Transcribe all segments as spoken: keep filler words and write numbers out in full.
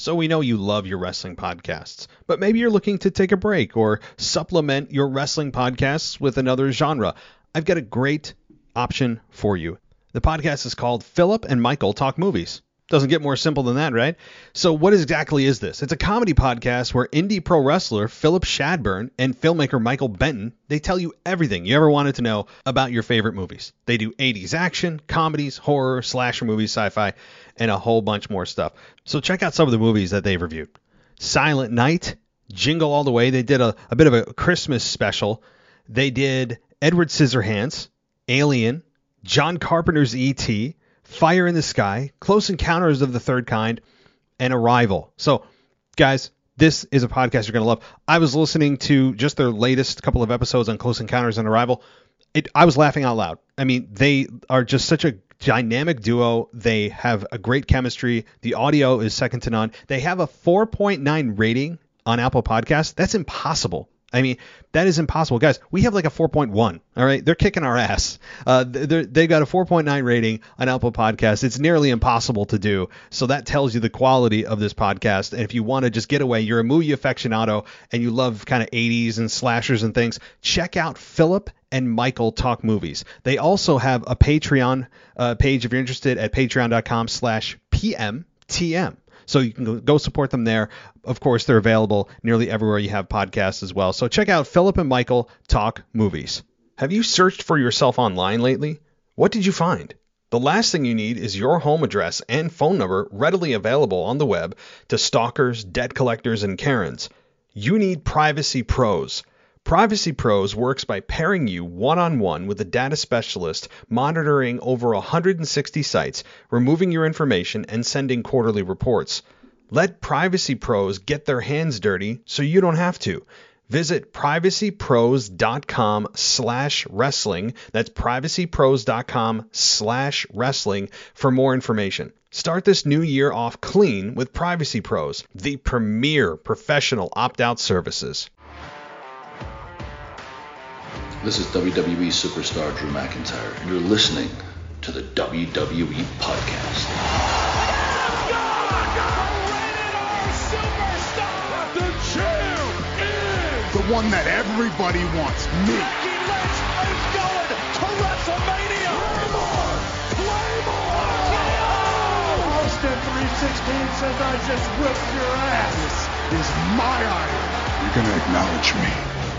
So we know you love your wrestling podcasts, but maybe you're looking to take a break or supplement your wrestling podcasts with another genre. I've got a great option for you. The podcast is called Philip and Michael Talk Movies. Doesn't get more simple than that, right? So what exactly is this? It's a comedy podcast where indie pro wrestler Philip Shadburn and filmmaker Michael Benton, they tell you everything you ever wanted to know about your favorite movies. They do eighties action, comedies, horror, slasher movies, sci-fi, and a whole bunch more stuff. So check out some of the movies that they've reviewed. Silent Night, Jingle All the Way. They did a, a bit of a Christmas special. They did Edward Scissorhands, Alien, John Carpenter's E T, Fire in the Sky, Close Encounters of the Third Kind, and Arrival. So, guys, this is a podcast you're going to love. I was listening to just their latest couple of episodes on Close Encounters and Arrival. It, I was laughing out loud. I mean, they are just such a dynamic duo. They have a great chemistry. The audio is second to none. They have a four point nine rating on Apple Podcasts. That's impossible. I mean, that is impossible. Guys, we have like a four point one, all right? They're kicking our ass. Uh, they got a four point nine rating on Apple Podcasts. It's nearly impossible to do. So that tells you the quality of this podcast. And if you want to just get away, you're a movie aficionado, and you love kind of eighties and slashers and things, check out Philip and Michael Talk Movies. They also have a Patreon uh, page if you're interested at patreon.com slash PMTM. So you can go support them there. Of course, they're available nearly everywhere you have podcasts as well. So check out Philip and Michael Talk Movies. Have you searched for yourself online lately? What did you find? The last thing you need is your home address and phone number readily available on the web to stalkers, debt collectors, and Karens. You need Privacy Pros. Privacy Pros works by pairing you one-on-one with a data specialist monitoring over one hundred sixty sites, removing your information, and sending quarterly reports. Let Privacy Pros get their hands dirty so you don't have to. Visit privacypros.com slash wrestling. That's privacypros.com slash wrestling for more information. Start this new year off clean with Privacy Pros, the premier professional opt-out services. This is W W E superstar Drew McIntyre, and you're listening to the W W E Podcast. The champ is the one that everybody wants, me. Becky Lynch is going to WrestleMania. Claymore! Claymore! Austin three sixteen says I just whipped your ass. This is my idol. You're going to acknowledge me.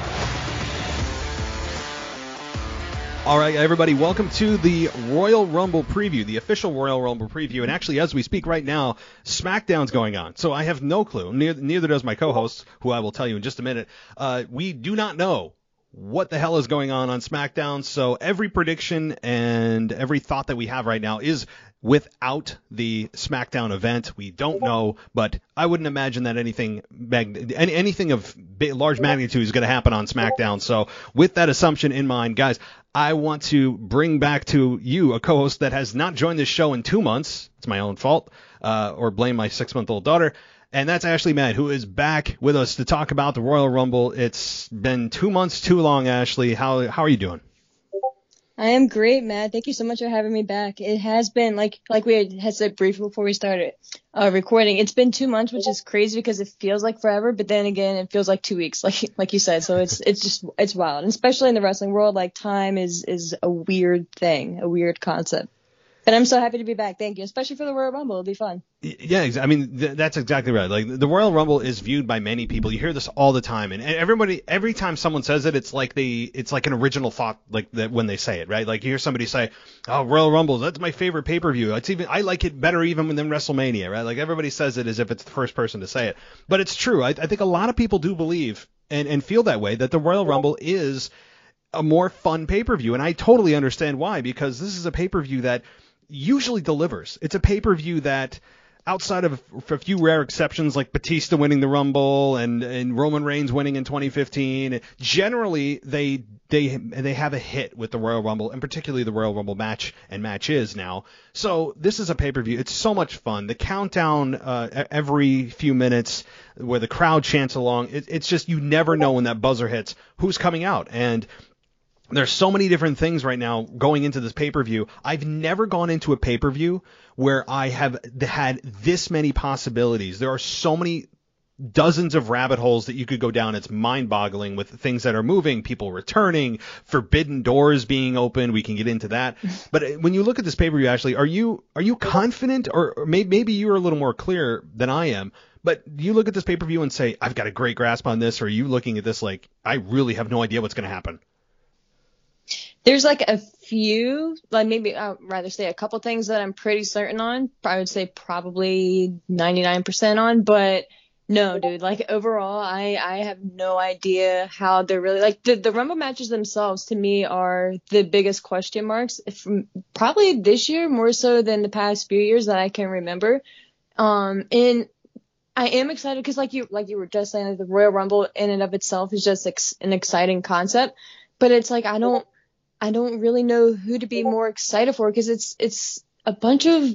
All right, everybody, welcome to the Royal Rumble preview, the official Royal Rumble preview. And actually, as we speak right now, SmackDown's going on. So I have no clue. Neither, neither does my co-host, who I will tell you in just a minute. Uh, we do not know what the hell is going on on SmackDown. So every prediction and every thought that we have right now is without the SmackDown event. We don't know, but I wouldn't imagine that anything mag- anything of big, large magnitude is going to happen on SmackDown. So with that assumption in mind, guys, I want to bring back to you a co-host that has not joined this show in two months. It's my own fault, uh, or blame my six-month-old daughter. And that's Ashley Matt, who is back with us to talk about the Royal Rumble. It's been two months too long, Ashley. How how are you doing? I am great, Matt. Thank you so much for having me back. It has been, like like we had said briefly before we started uh, recording, it's been two months, which is crazy because it feels like forever, but then again, it feels like two weeks, like like you said. So it's it's just it's wild, and especially in the wrestling world, like time is is a weird thing, a weird concept. But I'm so happy to be back. Thank you, especially for the Royal Rumble. It'll be fun. Yeah, I mean, th- that's exactly right. Like, the Royal Rumble is viewed by many people. You hear this all the time, and everybody, every time someone says it, it's like they, it's like an original thought, like that when they say it, right? Like, you hear somebody say, "Oh, Royal Rumble, that's my favorite pay-per-view. It's even, I like it better even than WrestleMania," right? Like, everybody says it as if it's the first person to say it, but it's true. I, I think a lot of people do believe and and feel that way, that the Royal Rumble is a more fun pay-per-view, and I totally understand why, because this is a pay-per-view that usually delivers. It's a pay-per-view that, outside of a few rare exceptions like Batista winning the Rumble and, and Roman Reigns winning in twenty fifteen, generally they they they have a hit with the Royal Rumble, and particularly the Royal Rumble match and matches now. So this is a pay-per-view. It's so much fun. The countdown uh, every few minutes where the crowd chants along, it, it's just, you never know when that buzzer hits who's coming out. And there's so many different things right now going into this pay-per-view. I've never gone into a pay-per-view where I have had this many possibilities. There are so many dozens of rabbit holes that you could go down. It's mind-boggling with things that are moving, people returning, forbidden doors being open. We can get into that. But when you look at this pay-per-view, Ashley, are you are you confident, or, or maybe, maybe you're a little more clear than I am, but do you look at this pay-per-view and say, I've got a great grasp on this, or are you looking at this like, I really have no idea what's going to happen? There's like a few, like maybe I'd rather say a couple things that I'm pretty certain on. I would say probably ninety-nine percent on, but no, dude, like overall, I, I have no idea how they're really like the, the Rumble matches themselves to me are the biggest question marks from probably this year more so than the past few years that I can remember. Um, and I am excited because like you, like you were just saying, like the Royal Rumble in and of itself is just ex- an exciting concept, but it's like, I don't, I don't really know who to be more excited for because it's it's a bunch of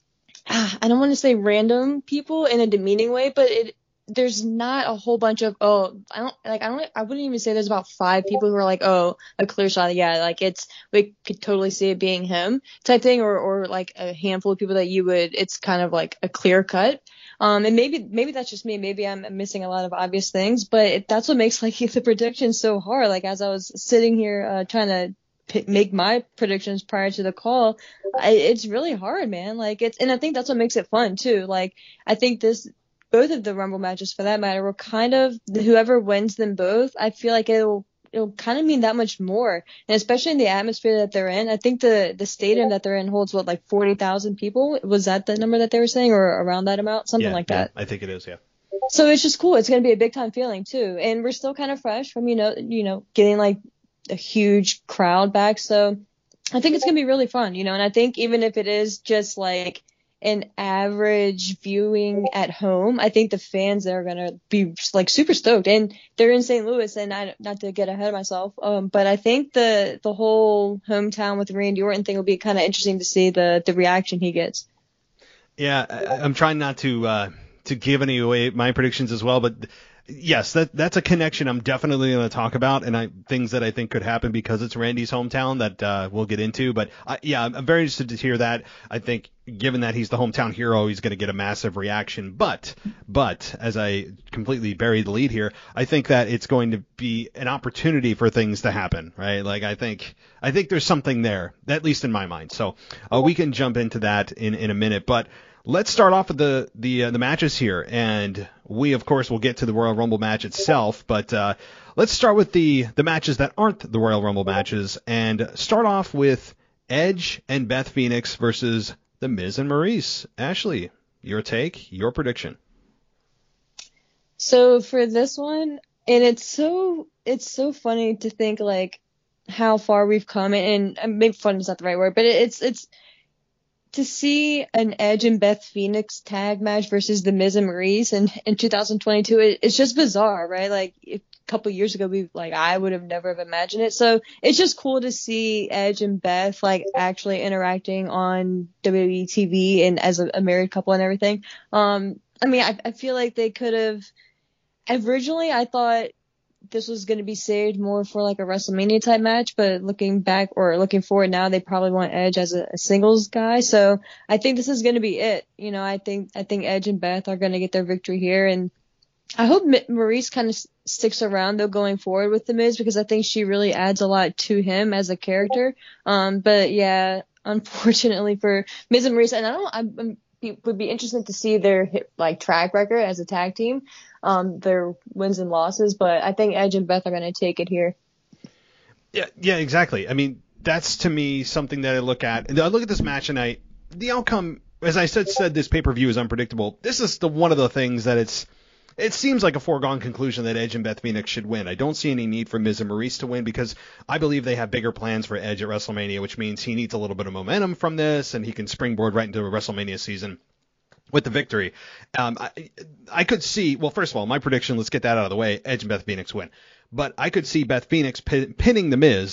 ah, I don't want to say random people in a demeaning way, but it there's not a whole bunch of oh I don't like I don't I wouldn't even say there's about five people who are like oh a clear shot yeah like it's we could totally see it being him type thing or or like a handful of people that you would it's kind of like a clear cut. Um, and maybe maybe that's just me. Maybe I'm missing a lot of obvious things, but it, that's what makes like the prediction so hard. Like as I was sitting here uh, trying to make my predictions prior to the call, I, it's really hard, man. Like it's, and I think that's what makes it fun too. Like I think this, both of the Rumble matches for that matter, were kind of whoever wins them both. I feel like it'll it'll kind of mean that much more, and especially in the atmosphere that they're in. I think the the stadium that they're in holds what like forty thousand people. Was that the number that they were saying, or around that amount, something yeah, like yeah, that? I think it is, yeah. So it's just cool. It's gonna be a big time feeling too, and we're still kind of fresh from you know you know getting like a huge crowd back. So I think it's going to be really fun, you know, and I think even if it is just like an average viewing at home, I think the fans are going to be like super stoked, and they're in Saint Louis, and I, not to get ahead of myself, um, but I think the, the whole hometown with Randy Orton thing will be kind of interesting to see the, the reaction he gets. Yeah. I, I'm trying not to, uh, to give any away my predictions as well, but yes, that that's a connection I'm definitely going to talk about, and I things that I think could happen because it's Randy's hometown that uh, we'll get into. But I, yeah, I'm very interested to hear that. I think given that he's the hometown hero, he's going to get a massive reaction. But but as I completely buried the lead here, I think that it's going to be an opportunity for things to happen, right? Like I think I think there's something there, at least in my mind. So uh, we can jump into that in in a minute, but. Let's start off with the the uh, the matches here, and we of course will get to the Royal Rumble match itself. But uh, let's start with the the matches that aren't the Royal Rumble matches, and start off with Edge and Beth Phoenix versus The Miz and Maurice. Ashley, your take, your prediction. So for this one, and it's so it's so funny to think like how far we've come, and, and maybe fun is not the right word, but it, it's it's. To see an Edge and Beth Phoenix tag match versus The Miz and Maurice in, in two thousand twenty-two, it, it's just bizarre, right? Like a couple years ago, we like I would have never have imagined it. So it's just cool to see Edge and Beth like actually interacting on W W E T V and as a, a married couple and everything. Um, I mean, I, I feel like they could have. Originally, I thought this was going to be saved more for like a WrestleMania type match, but looking back or looking forward now, they probably want Edge as a, a singles guy. So I think this is going to be it. You know, I think, I think Edge and Beth are going to get their victory here. And I hope Maurice kind of s- sticks around though going forward with The Miz, because I think she really adds a lot to him as a character. Um, but yeah, unfortunately for Miz and Maurice, and I don't, I'm, I'm it would be interesting to see their like track record as a tag team, um, their wins and losses. But I think Edge and Beth are going to take it here. Yeah, yeah, exactly. I mean, that's to me something that I look at. And I look at this match and I, the outcome, as I said, said this pay-per-view is unpredictable. This is the one of the things that it's. It seems like a foregone conclusion that Edge and Beth Phoenix should win. I don't see any need for Miz and Maurice to win because I believe they have bigger plans for Edge at WrestleMania, which means he needs a little bit of momentum from this, and he can springboard right into a WrestleMania season with the victory. Um, I, I could see, well, first of all, my prediction, let's get that out of the way, Edge and Beth Phoenix win. But I could see Beth Phoenix pin, pinning The Miz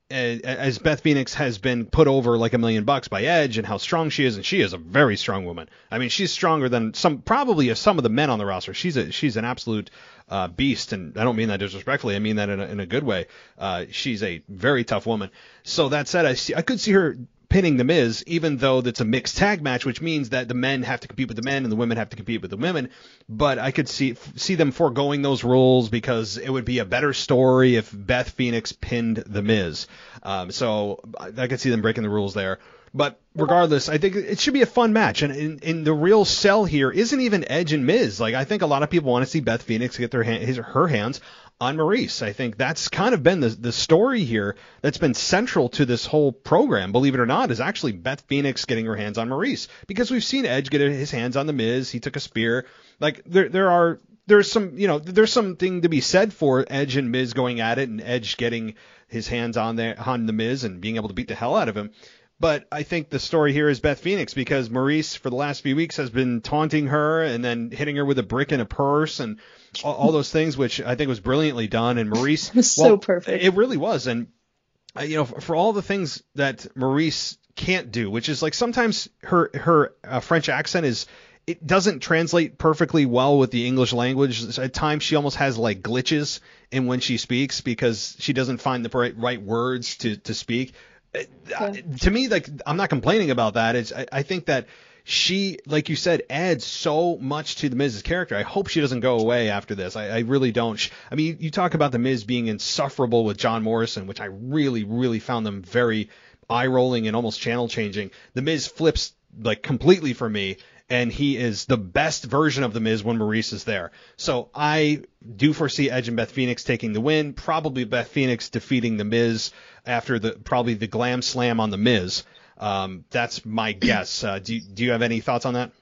as Beth Phoenix has been put over like a million bucks by Edge and how strong she is, and she is a very strong woman. I mean, she's stronger than some, probably some of the men on the roster. She's a, she's an absolute uh, beast, and I don't mean that disrespectfully. I mean that in a, in a good way. Uh, she's a very tough woman. So that said, I see, I could see her pinning The Miz, even though that's a mixed tag match, which means that the men have to compete with the men and the women have to compete with the women. But I could see see them foregoing those rules because it would be a better story if Beth Phoenix pinned The Miz. Um, so I could see them breaking the rules there. But regardless, I think it should be a fun match. And in, in the real sell here isn't even Edge and Miz. Like, I think a lot of people want to see Beth Phoenix get their hand, his, her hands on Maurice. I think that's kind of been the the story here that's been central to this whole program, believe it or not, is actually Beth Phoenix getting her hands on Maurice. Because we've seen Edge get his hands on The Miz. He took a spear. Like, there there are there's some, you know, there's something to be said for Edge and Miz going at it and Edge getting his hands on there on The Miz and being able to beat the hell out of him. But I think the story here is Beth Phoenix, because Maurice for the last few weeks has been taunting her and then hitting her with a brick in a purse and all, all those things, which I think was brilliantly done. And Maurice, was so well, perfect. It really was. And, uh, you know, for, for all the things that Maurice can't do, which is like sometimes her, her uh, French accent is, it doesn't translate perfectly well with the English language. At times she almost has like glitches in when she speaks because she doesn't find the right, right words to, to speak. Uh, to me, like, I'm not complaining about that. It's, I, I think that she, like you said, adds so much to the Miz's character. I hope she doesn't go away after this. I, I really don't. I mean, you, you talk about the Miz being insufferable with John Morrison, which I really, really found them very eye-rolling and almost channel-changing. The Miz flips like completely for me, and he is the best version of the Miz when Maurice is there. So I do foresee Edge and Beth Phoenix taking the win. Probably Beth Phoenix defeating the Miz after the probably the Glam Slam on the Miz. Um, that's my guess. Uh, do do you have any thoughts on that?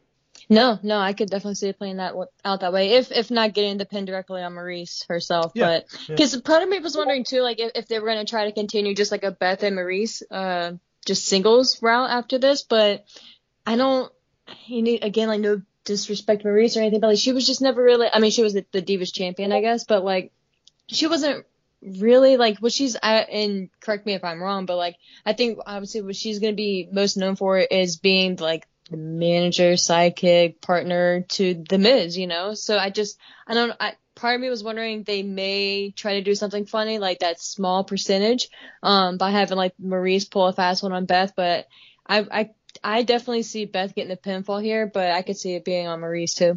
No, no, I could definitely see it playing that out that way. If if not getting the pin directly on Maurice herself, Yeah, but because yeah. part of me was wondering too, like if, if they were going to try to continue just like a Beth and Maurice, uh, just singles route after this, but I don't. You need again, like no disrespect to Maurice or anything, but like she was just never really. I mean, she was the, the Divas champion, I guess, but like she wasn't really like what she's. I, and correct me if I'm wrong, but like I think obviously what she's gonna be most known for is being like the manager, sidekick, partner to the Miz, you know. So I just I don't. I part of me was wondering they may try to do something funny like that small percentage, um, by having like Maurice pull a fast one on Beth, but I I. I definitely see Beth getting the pinfall here, but I could see it being on Maurice too.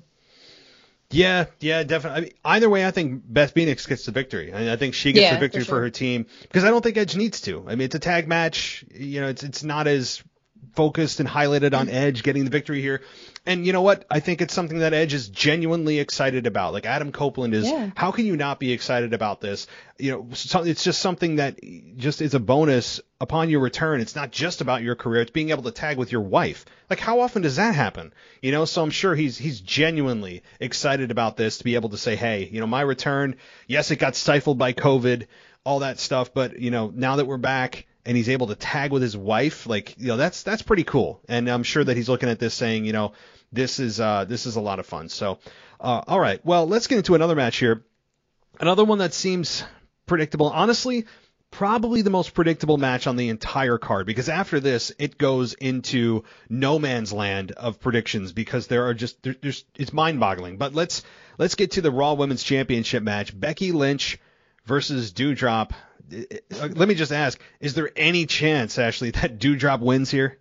Yeah, yeah, definitely. I mean, either way, I think Beth Phoenix gets the victory. I, mean, I think she gets yeah, the victory for, sure. for her team because I don't think Edge needs to. I mean, it's a tag match. You know, it's it's not as focused and highlighted on Edge getting the victory here. And you know what? I think it's something that Edge is genuinely excited about. Like Adam Copeland is, yeah. How can you not be excited about this? You know, so, it's just something that just is a bonus upon your return. It's not just about your career. It's being able to tag with your wife. Like how often does that happen? You know, so I'm sure he's he's genuinely excited about this to be able to say, hey, you know, my return, yes, it got stifled by COVID, all that stuff. But, you know, now that we're back, and he's able to tag with his wife, like, you know, that's that's pretty cool. And I'm sure that he's looking at this saying, you know, this is uh, this is a lot of fun. So, uh, all right, well, let's get into another match here. Another one that seems predictable. Honestly, probably the most predictable match on the entire card, because after this, it goes into no man's land of predictions because there are just there, there's it's mind-boggling. But let's let's get to the Raw Women's Championship match. Becky Lynch versus Doudrop. Let me just ask, is there any chance, Ashley, that Doudrop wins here?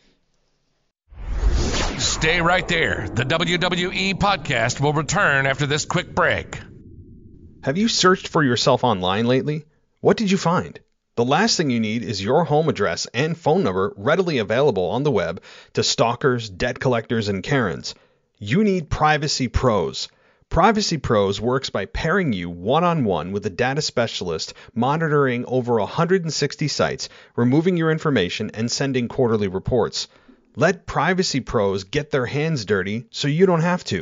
Stay right there. The W W E podcast will return after this quick break. Have you searched for yourself online lately? What did you find? The last thing you need is your home address and phone number readily available on the web to stalkers, debt collectors, and Karens. You need Privacy Pros. Privacy Pros works by pairing you one-on-one with a data specialist monitoring over one hundred sixty sites, removing your information, and sending quarterly reports. Let Privacy Pros get their hands dirty so you don't have to.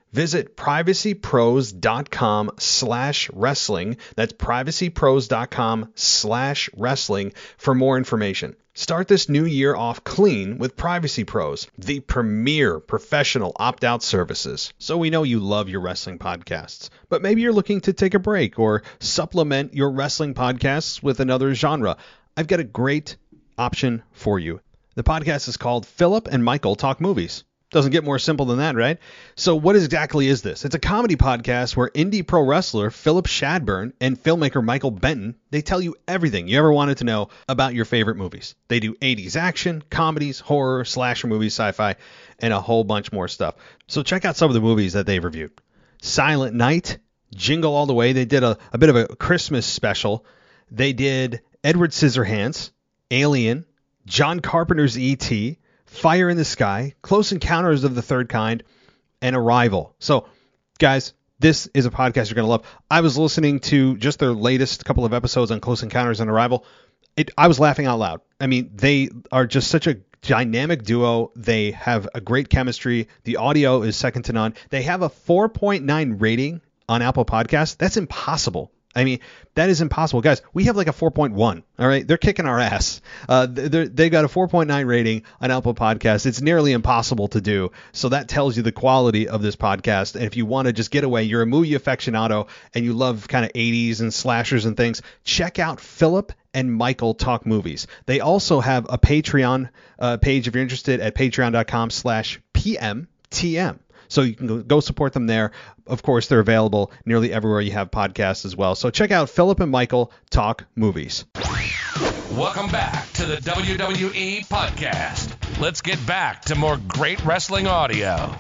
Visit privacypros.com slash wrestling. That's privacypros.com slash wrestling for more information. Start this new year off clean with Privacy Pros, the premier professional opt-out services. So we know you love your wrestling podcasts, but maybe you're looking to take a break or supplement your wrestling podcasts with another genre. I've got a great option for you. The podcast is called Philip and Michael Talk Movies. Doesn't get more simple than that, right? So what exactly is this? It's a comedy podcast where indie pro wrestler Philip Shadburn and filmmaker Michael Benton, they tell you everything you ever wanted to know about your favorite movies. They do eighties action, comedies, horror, slasher movies, sci-fi, and a whole bunch more stuff. So check out some of the movies that they've reviewed. Silent Night, Jingle All the Way. They did a, a bit of a Christmas special. They did Edward Scissorhands, Alien, John Carpenter's E T, Fire in the Sky, Close Encounters of the Third Kind, and Arrival. So, guys, this is a podcast you're going to love. I was listening to just their latest couple of episodes on Close Encounters and Arrival. It, I was laughing out loud. I mean, they are just such a dynamic duo. They have a great chemistry. The audio is second to none. They have a four point nine rating on Apple Podcasts. That's impossible. I mean, that is impossible. Guys, we have like a four point one, all right? They're kicking our ass. Uh, they got a four point nine rating on Apple Podcasts. It's nearly impossible to do. So that tells you the quality of this podcast. And if you want to just get away, you're a movie aficionado, and you love kind of eighties and slashers and things, check out Philip and Michael Talk Movies. They also have a Patreon uh, page if you're interested at patreon.com slash PMTM. So you can go support them there. Of course, they're available nearly everywhere you have podcasts as well. So check out Philip and Michael Talk Movies. Welcome back to the W W E Podcast. Let's get back to more great wrestling audio.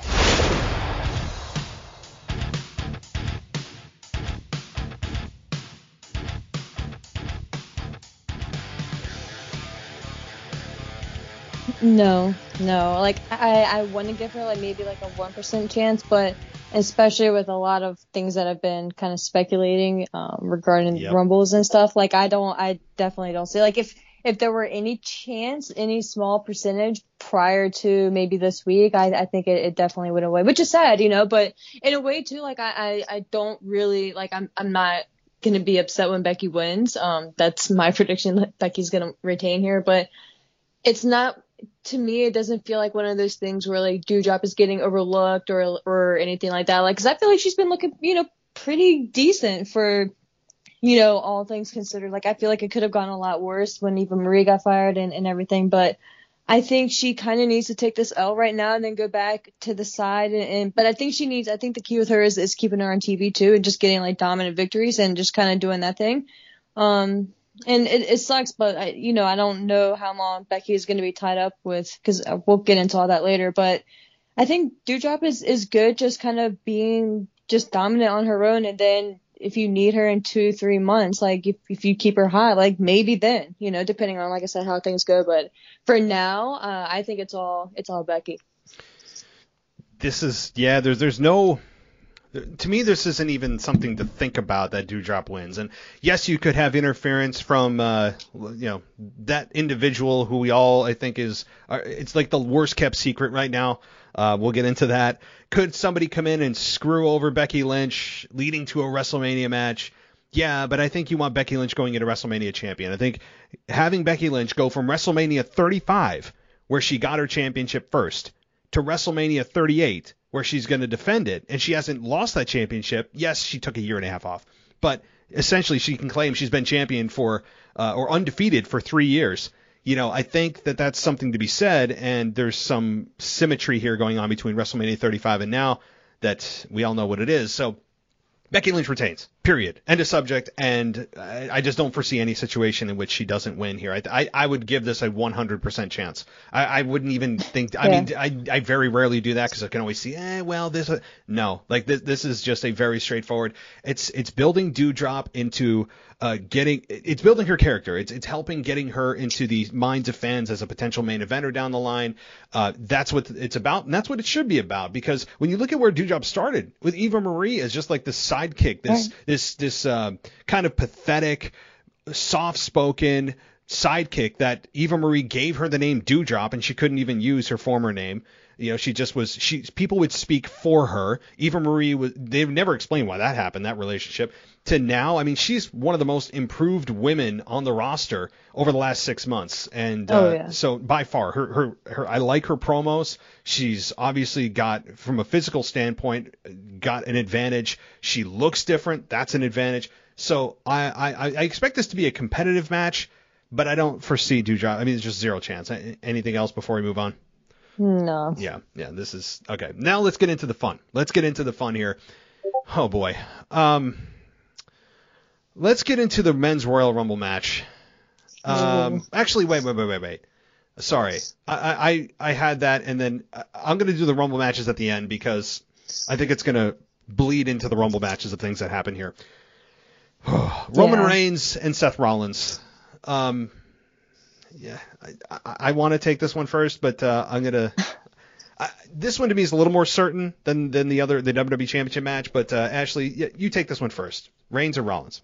No, no. Like I, I want to give her like maybe like a one percent chance, but especially with a lot of things that have been kind of speculating um, regarding Yep. Rumbles and stuff. Like I don't, I definitely don't see like if if there were any chance, any small percentage prior to maybe this week, I, I think it, it definitely would have went, which is sad, you know. But in a way too, like I, I, I don't really like I'm I'm not gonna be upset when Becky wins. Um, that's my prediction that Becky's gonna retain here, but it's not. To me, it doesn't feel like one of those things where like Doudrop is getting overlooked or or anything like that. Like, cause I feel like she's been looking, you know, pretty decent for, you know, all things considered. Like, I feel like it could have gone a lot worse when Eva Marie got fired and, and everything. But I think she kind of needs to take this L right now and then go back to the side. And, and but I think she needs. I think the key with her is is keeping her on T V too and just getting like dominant victories and just kind of doing that thing. Um. And it, it sucks, but I, you know, I don't know how long Becky is going to be tied up with, because we'll get into all that later. But I think Doudrop is, is good, just kind of being just dominant on her own. And then if you need her in two, three months, like if, if you keep her high, like maybe then, you know, depending on, like I said, how things go. But for now, uh, I think it's all it's all Becky. This is, yeah, there's there's no. To me, this isn't even something to think about that Doudrop wins. And yes, you could have interference from, uh, you know, that individual who we all, I think, is, uh, it's like the worst kept secret right now. Uh, we'll get into that. Could somebody come in and screw over Becky Lynch, leading to a WrestleMania match? Yeah, but I think you want Becky Lynch going into WrestleMania champion. I think having Becky Lynch go from WrestleMania thirty-five, where she got her championship first, to WrestleMania thirty-eight, where she's going to defend it, and she hasn't lost that championship. Yes, she took a year and a half off, but essentially she can claim she's been champion for uh, or undefeated for three years. You know, I think that that's something to be said, and there's some symmetry here going on between WrestleMania thirty-five and now that we all know what it is. So Becky Lynch retains, period. End of subject, and I, I just don't foresee any situation in which she doesn't win here. I I, I would give this a one hundred percent chance. I, I wouldn't even think, I Yeah. mean, I, I very rarely do that because I can always see, eh, well, this, uh, no. Like, this, this is just a very straightforward, it's it's building Doudrop into uh, getting, it's building her character. It's it's helping getting her into the minds of fans as a potential main eventer down the line. Uh, that's what it's about, and that's what it should be about, because when you look at where Doudrop started with Eva Marie as just like this sidekick, this Right. this this uh, kind of pathetic, soft-spoken sidekick that Eva Marie gave her the name Doudrop, and she couldn't even use her former name. You know, she just was, she, people would speak for her. Eva Marie was, they've never explained why that happened, that relationship. To now, I mean, she's one of the most improved women on the roster over the last six months. And oh, uh, yeah. so by far, her, her, her, I like her promos. She's obviously got, from a physical standpoint, got an advantage. She looks different. That's an advantage. So I, I, I expect this to be a competitive match, but I don't foresee Doudrop. I mean, there's just zero chance. Anything else before we move on? No. Yeah, yeah, this is okay. Now let's get into the fun. Let's get into the fun here. Oh boy. Um, let's get into the men's Royal Rumble match. Um, actually, wait, wait, wait, wait, wait. Sorry, I, I, I had that, and then I'm gonna do the Rumble matches at the end because I think it's gonna bleed into the Rumble matches of things that happen here. Roman yeah. Reigns and Seth Rollins. Um, yeah, I, I, I want to take this one first, but uh, I'm gonna. I, this one to me is a little more certain than than the other the W W E Championship match. But uh, Ashley, yeah, you take this one first. Reigns or Rollins?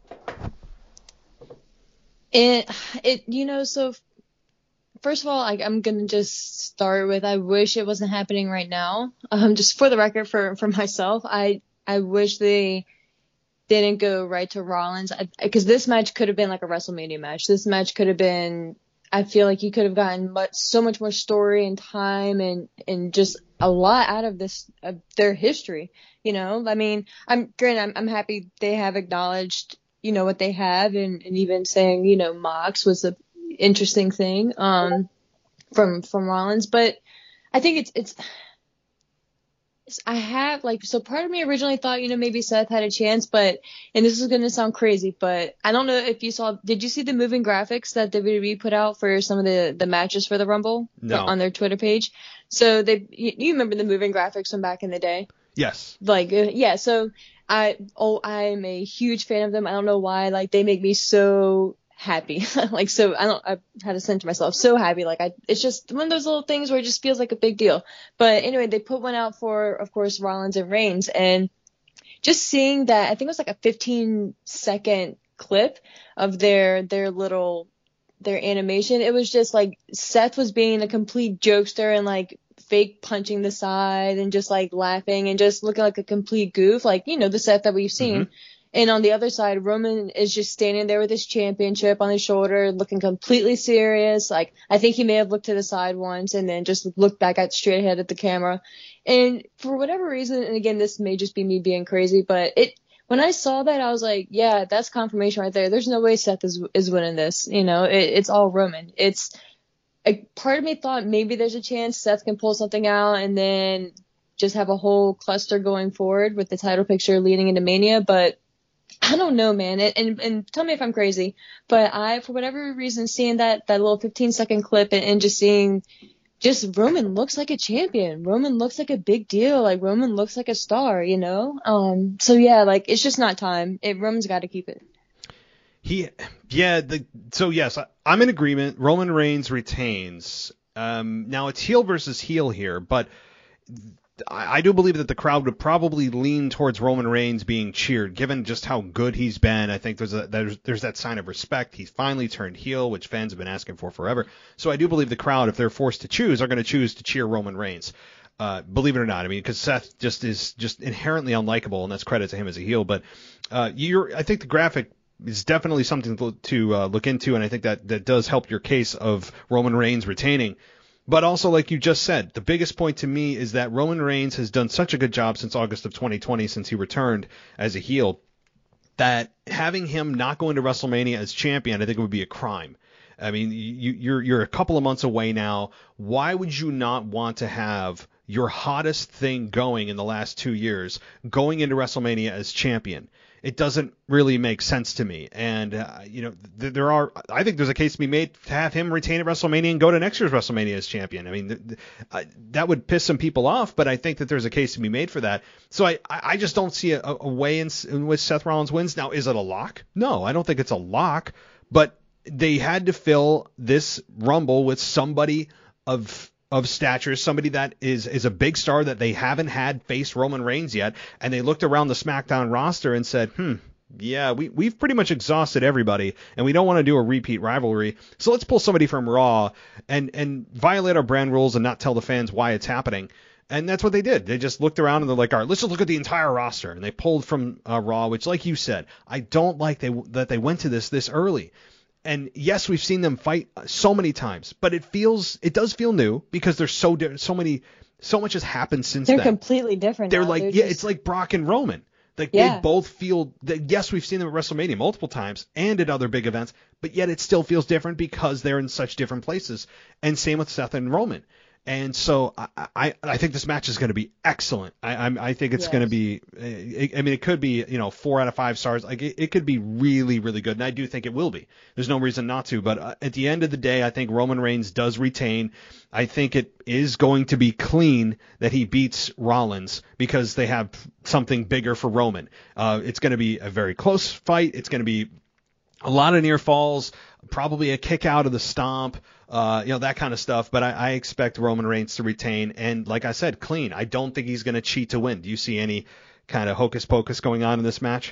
It it you know so. First of all, I, I'm gonna just start with I wish it wasn't happening right now. Um, just for the record, for for myself, I I wish they didn't go right to Rollins, because this match could have been like a WrestleMania match. This match could have been, I feel like you could have gotten much, so much more story and time and, and just a lot out of this, of their history. You know, I mean, I'm granted, I'm, I'm happy they have acknowledged, you know, what they have, and, and even saying, you know, Mox was a interesting thing, um, from, from Rollins, but I think it's, it's, I have, like, so part of me originally thought, you know, maybe Seth had a chance, but, and this is going to sound crazy, but I don't know if you saw, did you see the moving graphics that W W E put out for some of the, the matches for the Rumble? No. On their Twitter page? So they, you, you remember the moving graphics from back in the day? Yes. Like, uh, yeah, so I, oh, I'm a huge fan of them. I don't know why, like, they make me so happy. Like, so I don't, I had to send to myself, so happy. Like, I, it's just one of those little things where it just feels like a big deal. But anyway, they put one out for, of course, Rollins and Reigns, and just seeing that, I think it was like a fifteen second clip of their, their little, their animation. It was just like Seth was being a complete jokester and like fake punching the side and just like laughing and just looking like a complete goof. Like, you know, the Seth that we've seen. Mm-hmm. And on the other side, Roman is just standing there with his championship on his shoulder, looking completely serious. Like, I think he may have looked to the side once and then just looked back at straight ahead at the camera. And for whatever reason, and again, this may just be me being crazy, but it, when I saw that, I was like, yeah, that's confirmation right there. There's no way Seth is, is winning this. You know, it, it's all Roman. It's, a part of me thought maybe there's a chance Seth can pull something out and then just have a whole cluster going forward with the title picture leading into Mania, but I don't know, man. And, and and tell me if I'm crazy, but I, for whatever reason, seeing that, that little fifteen second clip and, and just seeing just Roman looks like a champion. Roman looks like a big deal. Like, Roman looks like a star, you know? Um, so yeah, like, it's just not time. It, Roman's got to keep it. He, yeah, the, so yes, I, I'm in agreement. Roman Reigns retains. Um, now it's heel versus heel here, but I, I do believe that the crowd would probably lean towards Roman Reigns being cheered, given just how good he's been. I think there's a, there's, there's that sign of respect. He's finally turned heel, which fans have been asking for forever. So I do believe the crowd, if they're forced to choose, are going to choose to cheer Roman Reigns. Uh, believe it or not, I mean, because Seth just is just inherently unlikable, and that's credit to him as a heel. But uh, you're, I think the graphic is definitely something to, to uh, look into, and I think that that does help your case of Roman Reigns retaining. But also, like you just said, the biggest point to me is that Roman Reigns has done such a good job since August of twenty twenty, since he returned as a heel, that having him not go into WrestleMania as champion, I think it would be a crime. I mean, you, you're you're a couple of months away now. Why would you not want to have your hottest thing going in the last two years going into WrestleMania as champion? It doesn't really make sense to me. And, uh, you know, th- there are, I think there's a case to be made to have him retain at WrestleMania and go to next year's WrestleMania as champion. I mean, th- th- uh, that would piss some people off, but I think that there's a case to be made for that. So I, I just don't see a, a way in, in which Seth Rollins wins. Now, is it a lock? No, I don't think it's a lock, but they had to fill this Rumble with somebody of of stature, somebody that is is a big star that they haven't had face Roman Reigns yet, and they looked around the SmackDown roster and said, hmm, yeah, we, we've pretty much exhausted everybody, and we don't want to do a repeat rivalry. So let's pull somebody from Raw and, and violate our brand rules and not tell the fans why it's happening. And that's what they did. They just looked around and they're like, all right, let's just look at the entire roster. And they pulled from uh, Raw, which, like you said, I don't like they that they went to this this early. And yes, we've seen them fight so many times, but it feels it does feel new because there's so di- so many so much has happened since They're then. They're completely different. They're now. like They're yeah, just... it's like Brock and Roman. Like yeah. they both feel that yes, we've seen them at WrestleMania multiple times and at other big events, but yet it still feels different because they're in such different places. And same with Seth and Roman. And so I, I, I think this match is going to be excellent. I I'm, I think it's yes. going to be. I mean, it could be you know four out of five stars. Like it, it could be really really good, and I do think it will be. There's no reason not to. But uh, at the end of the day, I think Roman Reigns does retain. I think it is going to be clean that he beats Rollins because they have something bigger for Roman. Uh, it's going to be a very close fight. It's going to be a lot of near falls, probably a kick out of the stomp, uh, you know, that kind of stuff. But I, I expect Roman Reigns to retain. And like I said, clean. I don't think he's going to cheat to win. Do you see any kind of hocus pocus going on in this match?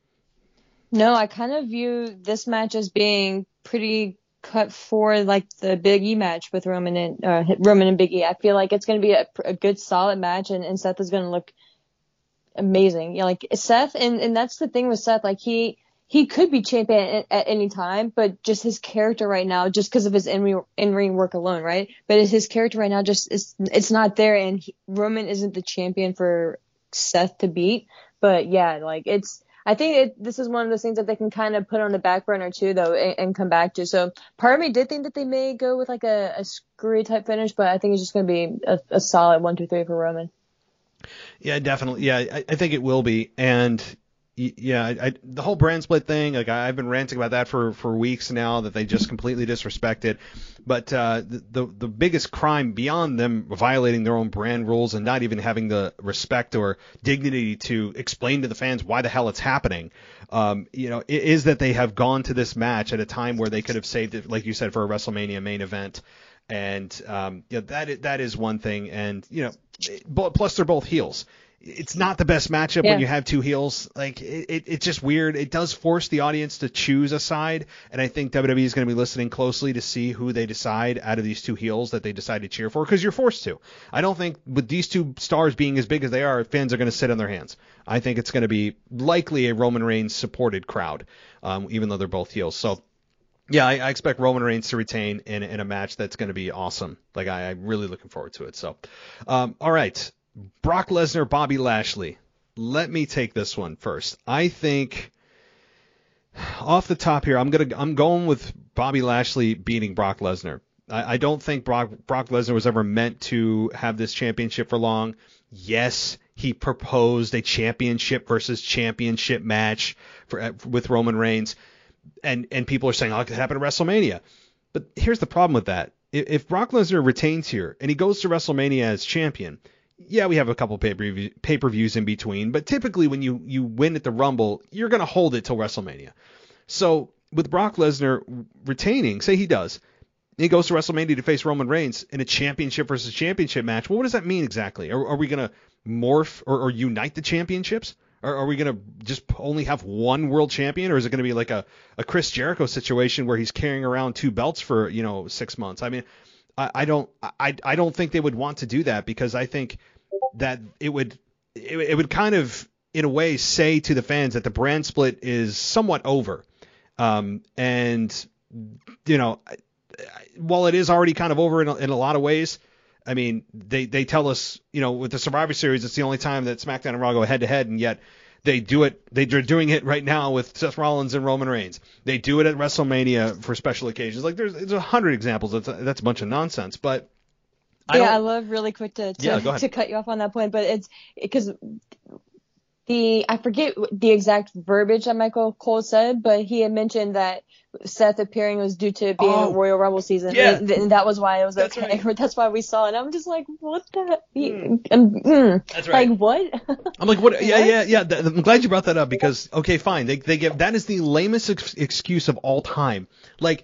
No, I kind of view this match as being pretty cut for like the Big E match with Roman and uh, Roman and Big E. I feel like it's going to be a, a good, solid match, and, and Seth is going to look amazing. You know, like Seth, and, and that's the thing with Seth. Like he. He could be champion at, at any time, but just his character right now, just because of his in-ring, in-ring work alone, right? But his character right now just is, it's not there, and he, Roman isn't the champion for Seth to beat. But yeah, like it's, I think it, this is one of those things that they can kind of put on the back burner too, though, and, and come back to. So part of me did think that they may go with like a, a screwy type finish, but I think it's just going to be a, a solid one, two, three for Roman. Yeah, definitely. Yeah, I, I think it will be, and. Yeah, I, I, the whole brand split thing, like I, I've been ranting about that for, for weeks now, that they just completely disrespect it. But uh, the, the the biggest crime beyond them violating their own brand rules and not even having the respect or dignity to explain to the fans why the hell it's happening, um, you know, is that they have gone to this match at a time where they could have saved it, like you said, for a WrestleMania main event. And um, yeah, that is, that is one thing. And you know, plus they're both heels. It's not the best matchup yeah. when you have two heels. Like it, it, it's just weird. It does force the audience to choose a side, and I think W W E is going to be listening closely to see who they decide out of these two heels that they decide to cheer for, because you're forced to. I don't think with these two stars being as big as they are, fans are going to sit on their hands. I think it's going to be likely a Roman Reigns supported crowd, um, even though they're both heels. So. Yeah, I, I expect Roman Reigns to retain in, in a match that's going to be awesome. Like I, I'm really looking forward to it. So, um, all right. Brock Lesnar, Bobby Lashley. Let me take this one first. I think off the top here, I'm gonna I'm going with Bobby Lashley beating Brock Lesnar. I, I don't think Brock Brock Lesnar was ever meant to have this championship for long. Yes, he proposed a championship versus championship match for with Roman Reigns, and and people are saying, oh, it could happen at WrestleMania. But here's the problem with that: if, if Brock Lesnar retains here and he goes to WrestleMania as champion. Yeah, we have a couple pay-per-view, pay-per-views in between, but typically when you, you win at the Rumble, you're going to hold it till WrestleMania. So with Brock Lesnar retaining, say he does, he goes to WrestleMania to face Roman Reigns in a championship versus championship match. Well, what does that mean exactly? Are, are we going to morph or, or unite the championships? Or are we going to just only have one world champion? Or is it going to be like a, a Chris Jericho situation where he's carrying around two belts for, you know, six months? I mean, I, I don't I, I don't think they would want to do that, because I think that it would it, it would kind of in a way say to the fans that the brand split is somewhat over, um, and you know while it is already kind of over in a, in a lot of ways, I mean they they tell us, you know, with the Survivor Series it's the only time that SmackDown and Raw go head to head, and yet they do it they're doing it right now with Seth Rollins and Roman Reigns. They do it at WrestleMania for special occasions. Like there's there's a hundred examples. That's a, that's a bunch of nonsense, but. I yeah, I love really quick to to, yeah, to cut you off on that point, but it's because the I forget the exact verbiage that Michael Cole said, but he had mentioned that Seth appearing was due to being oh, a Royal Rumble season, yeah. and, and that was why it was That's okay. right. That's why we saw it. I'm just like, what the? Mm. Um, mm. That's right. Like what? I'm like, what? Yeah, What? yeah, yeah. Th- I'm glad you brought that up, because okay, fine. They they give that is the lamest ex- excuse of all time. Like.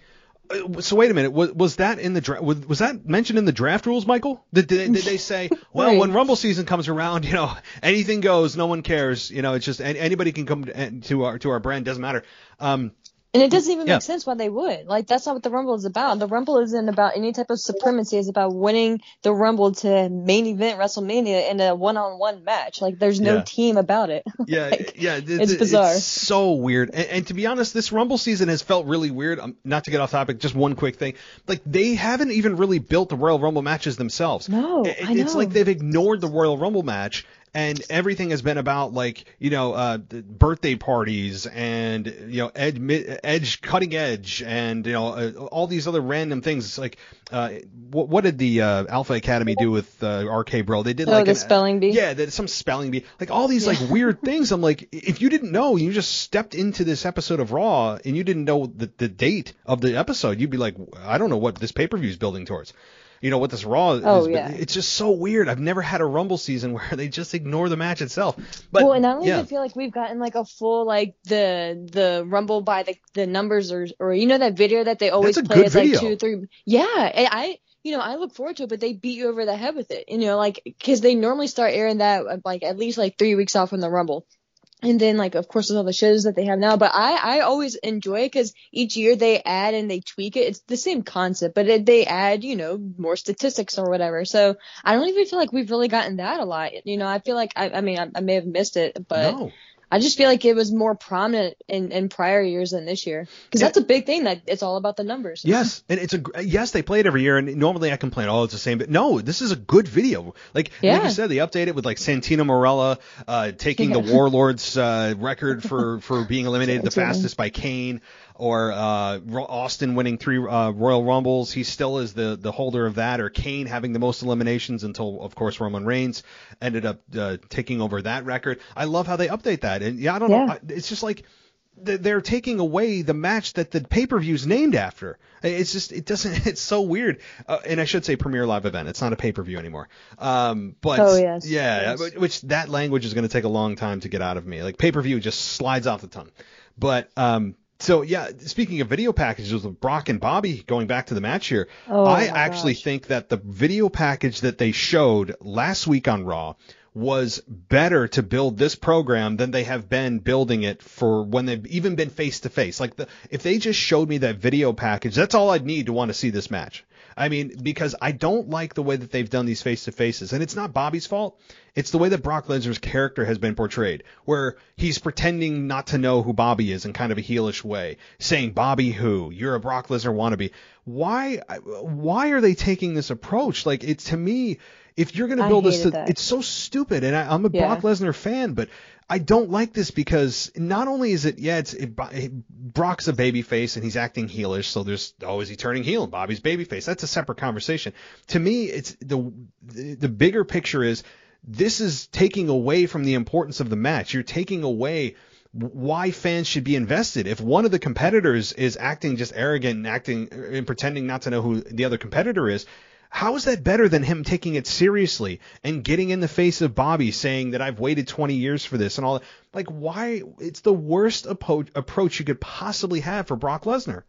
So wait a minute. Was, was that in the dra- was, was that mentioned in the draft rules, Michael? Did, did, did they say, well, Right. when Rumble season comes around, you know, anything goes, no one cares. You know, it's just anybody can come to our to our brand, doesn't matter. Um, And it doesn't even Yeah. make sense why they would. Like, that's not what the Rumble is about. The Rumble isn't about any type of supremacy. It's about winning the Rumble to main event WrestleMania in a one-on-one match. Like, there's no Yeah. team about it. Yeah, Like, yeah, it- it's it- bizarre. It's so weird. And, and to be honest, this Rumble season has felt really weird. Um, not to get off topic, just one quick thing. Like, they haven't even really built the Royal Rumble matches themselves. No, It- I It's know. like they've ignored the Royal Rumble match. And everything has been about, like, you know, uh, the birthday parties and, you know, edge, mid, edge, cutting edge, and, you know, uh, all these other random things. It's like, uh, what, what did the uh, Alpha Academy do with uh, R K Bro? They did Oh, like the an- spelling bee? Yeah, there's some spelling bee, like all these like weird things. I'm like, if you didn't know, you just stepped into this episode of Raw and you didn't know the, the date of the episode, you'd be like, I don't know what this pay per view is building towards. You know what this Raw is. Oh, but yeah. It's just so weird. I've never had a Rumble season where they just ignore the match itself. But well, and I don't yeah, even feel like we've gotten like a full like the the Rumble by the the numbers or or you know that video that they always That's a play good as like video. two three. Yeah, and I you know I look forward to it, but they beat you over the head with it. You know, like because they normally start airing that uh, like at least like three weeks off from the Rumble. And then, like, of course, there's all the shows that they have now. But I, I always enjoy it because each year they add and they tweak it. It's the same concept, but it, they add, you know, more statistics or whatever. So I don't even feel like we've really gotten that a lot. You know, I feel like, I, I mean, I, I may have missed it, but no. I just feel like it was more prominent in, in prior years than this year. Because Yeah. that's a big thing, that it's all about the numbers. Yes, and it's a yes. They play it every year, and normally I complain, oh, it's the same. But no, this is a good video. Like, Yeah. like you said, they update it with like Santino Morella uh, taking Yeah. the Warlords uh, record for, for being eliminated the Santino. fastest by Kane, or uh, Ro- Austin winning three uh, Royal Rumbles. He still is the the holder of that. Or Kane having the most eliminations until, of course, Roman Reigns ended up uh, taking over that record. I love how they update that, and yeah, I don't Yeah. know. I, it's just like. They're taking away the match that the pay-per-view's named after. It's just, it doesn't, it's so weird. Uh, and I should say Premier Live Event. It's not a pay-per-view anymore. Um, but Oh, yes. yeah, Yes. which that language is going to take a long time to get out of me. Like pay-per-view just slides off the tongue. But, um, so yeah, speaking of video packages with Brock and Bobby, going back to the match here, Oh, I my actually gosh. think that the video package that they showed last week on Raw was better to build this program than they have been building it for when they've even been face to face. Like the, if they just showed me that video package, that's all I'd need to want to see this match. I mean, because I don't like the way that they've done these face to faces, and it's not Bobby's fault. It's the way that Brock Lesnar's character has been portrayed, where he's pretending not to know who Bobby is in kind of a heelish way, saying, Bobby who? You're a Brock Lesnar wannabe. Why, why are they taking this approach? Like, it's, to me, if you're going to I build this, hated to, that. it's so stupid. And I, I'm a Yeah. Brock Lesnar fan, but I don't like this because not only is it, yeah, it's it, it, Brock's a babyface and he's acting heelish, so there's, oh, is he turning heel? And Bobby's babyface. That's a separate conversation. To me, it's the the, the bigger picture is this is taking away from the importance of the match. You're taking away why fans should be invested. If one of the competitors is acting just arrogant and acting and pretending not to know who the other competitor is, how is that better than him taking it seriously and getting in the face of Bobby saying that I've waited twenty years for this and all that? Like, why? It's the worst appo- approach you could possibly have for Brock Lesnar.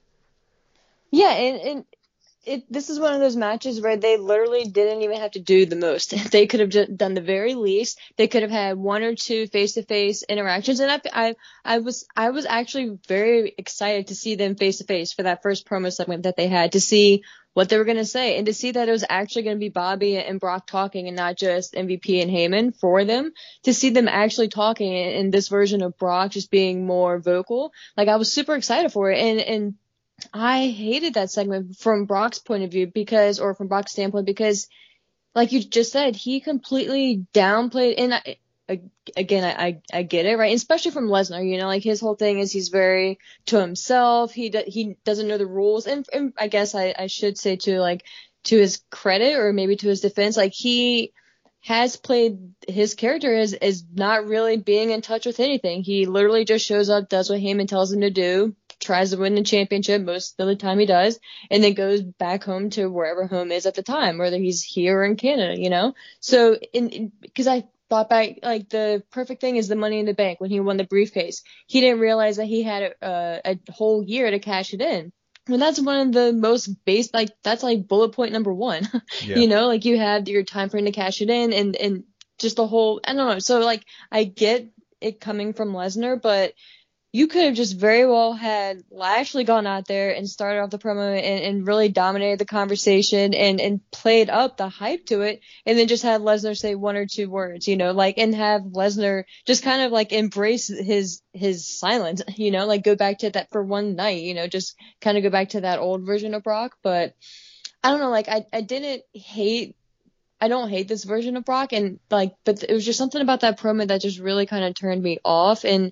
Yeah, and, and it this is one of those matches where they literally didn't even have to do the most. They could have just done the very least. They could have had one or two face-to-face interactions, and I, I, I was I was actually very excited to see them face-to-face for that first promo segment that they had, to see what they were going to say, and to see that it was actually going to be Bobby and Brock talking and not just M V P and Heyman for them, to see them actually talking in this version of Brock just being more vocal. Like, I was super excited for it, and and I hated that segment from Brock's point of view because, or from Brock's standpoint, because like you just said, he completely downplayed, and I, I, again, I, I, I get it, right? Especially from Lesnar, you know, like his whole thing is he's very to himself. He, do, he doesn't know the rules. And, and I guess I, I should say to like, to his credit or maybe to his defense, like he has played his character as, as not really being in touch with anything. He literally just shows up, does what Heyman tells him to do, tries to win the championship most of the time he does, and then goes back home to wherever home is at the time, whether he's here or in Canada, you know? So, in because I thought back, like, the perfect thing is the Money in the Bank when he won the briefcase. He didn't realize that he had a, a whole year to cash it in. Well, that's one of the most base, like, that's like bullet point number one. Yeah. You know, like you have your time frame to cash it in and, and just the whole, I don't know. So, like, I get it coming from Lesnar, but you could have just very well had Lashley gone out there and started off the promo and, and really dominated the conversation and, and played up the hype to it, and then just have Lesnar say one or two words, you know, like, and have Lesnar just kind of like embrace his his silence, you know, like go back to that for one night, you know, just kind of go back to that old version of Brock. But I don't know, like I, I didn't hate I don't hate this version of Brock, and like, but it was just something about that promo that just really kind of turned me off. And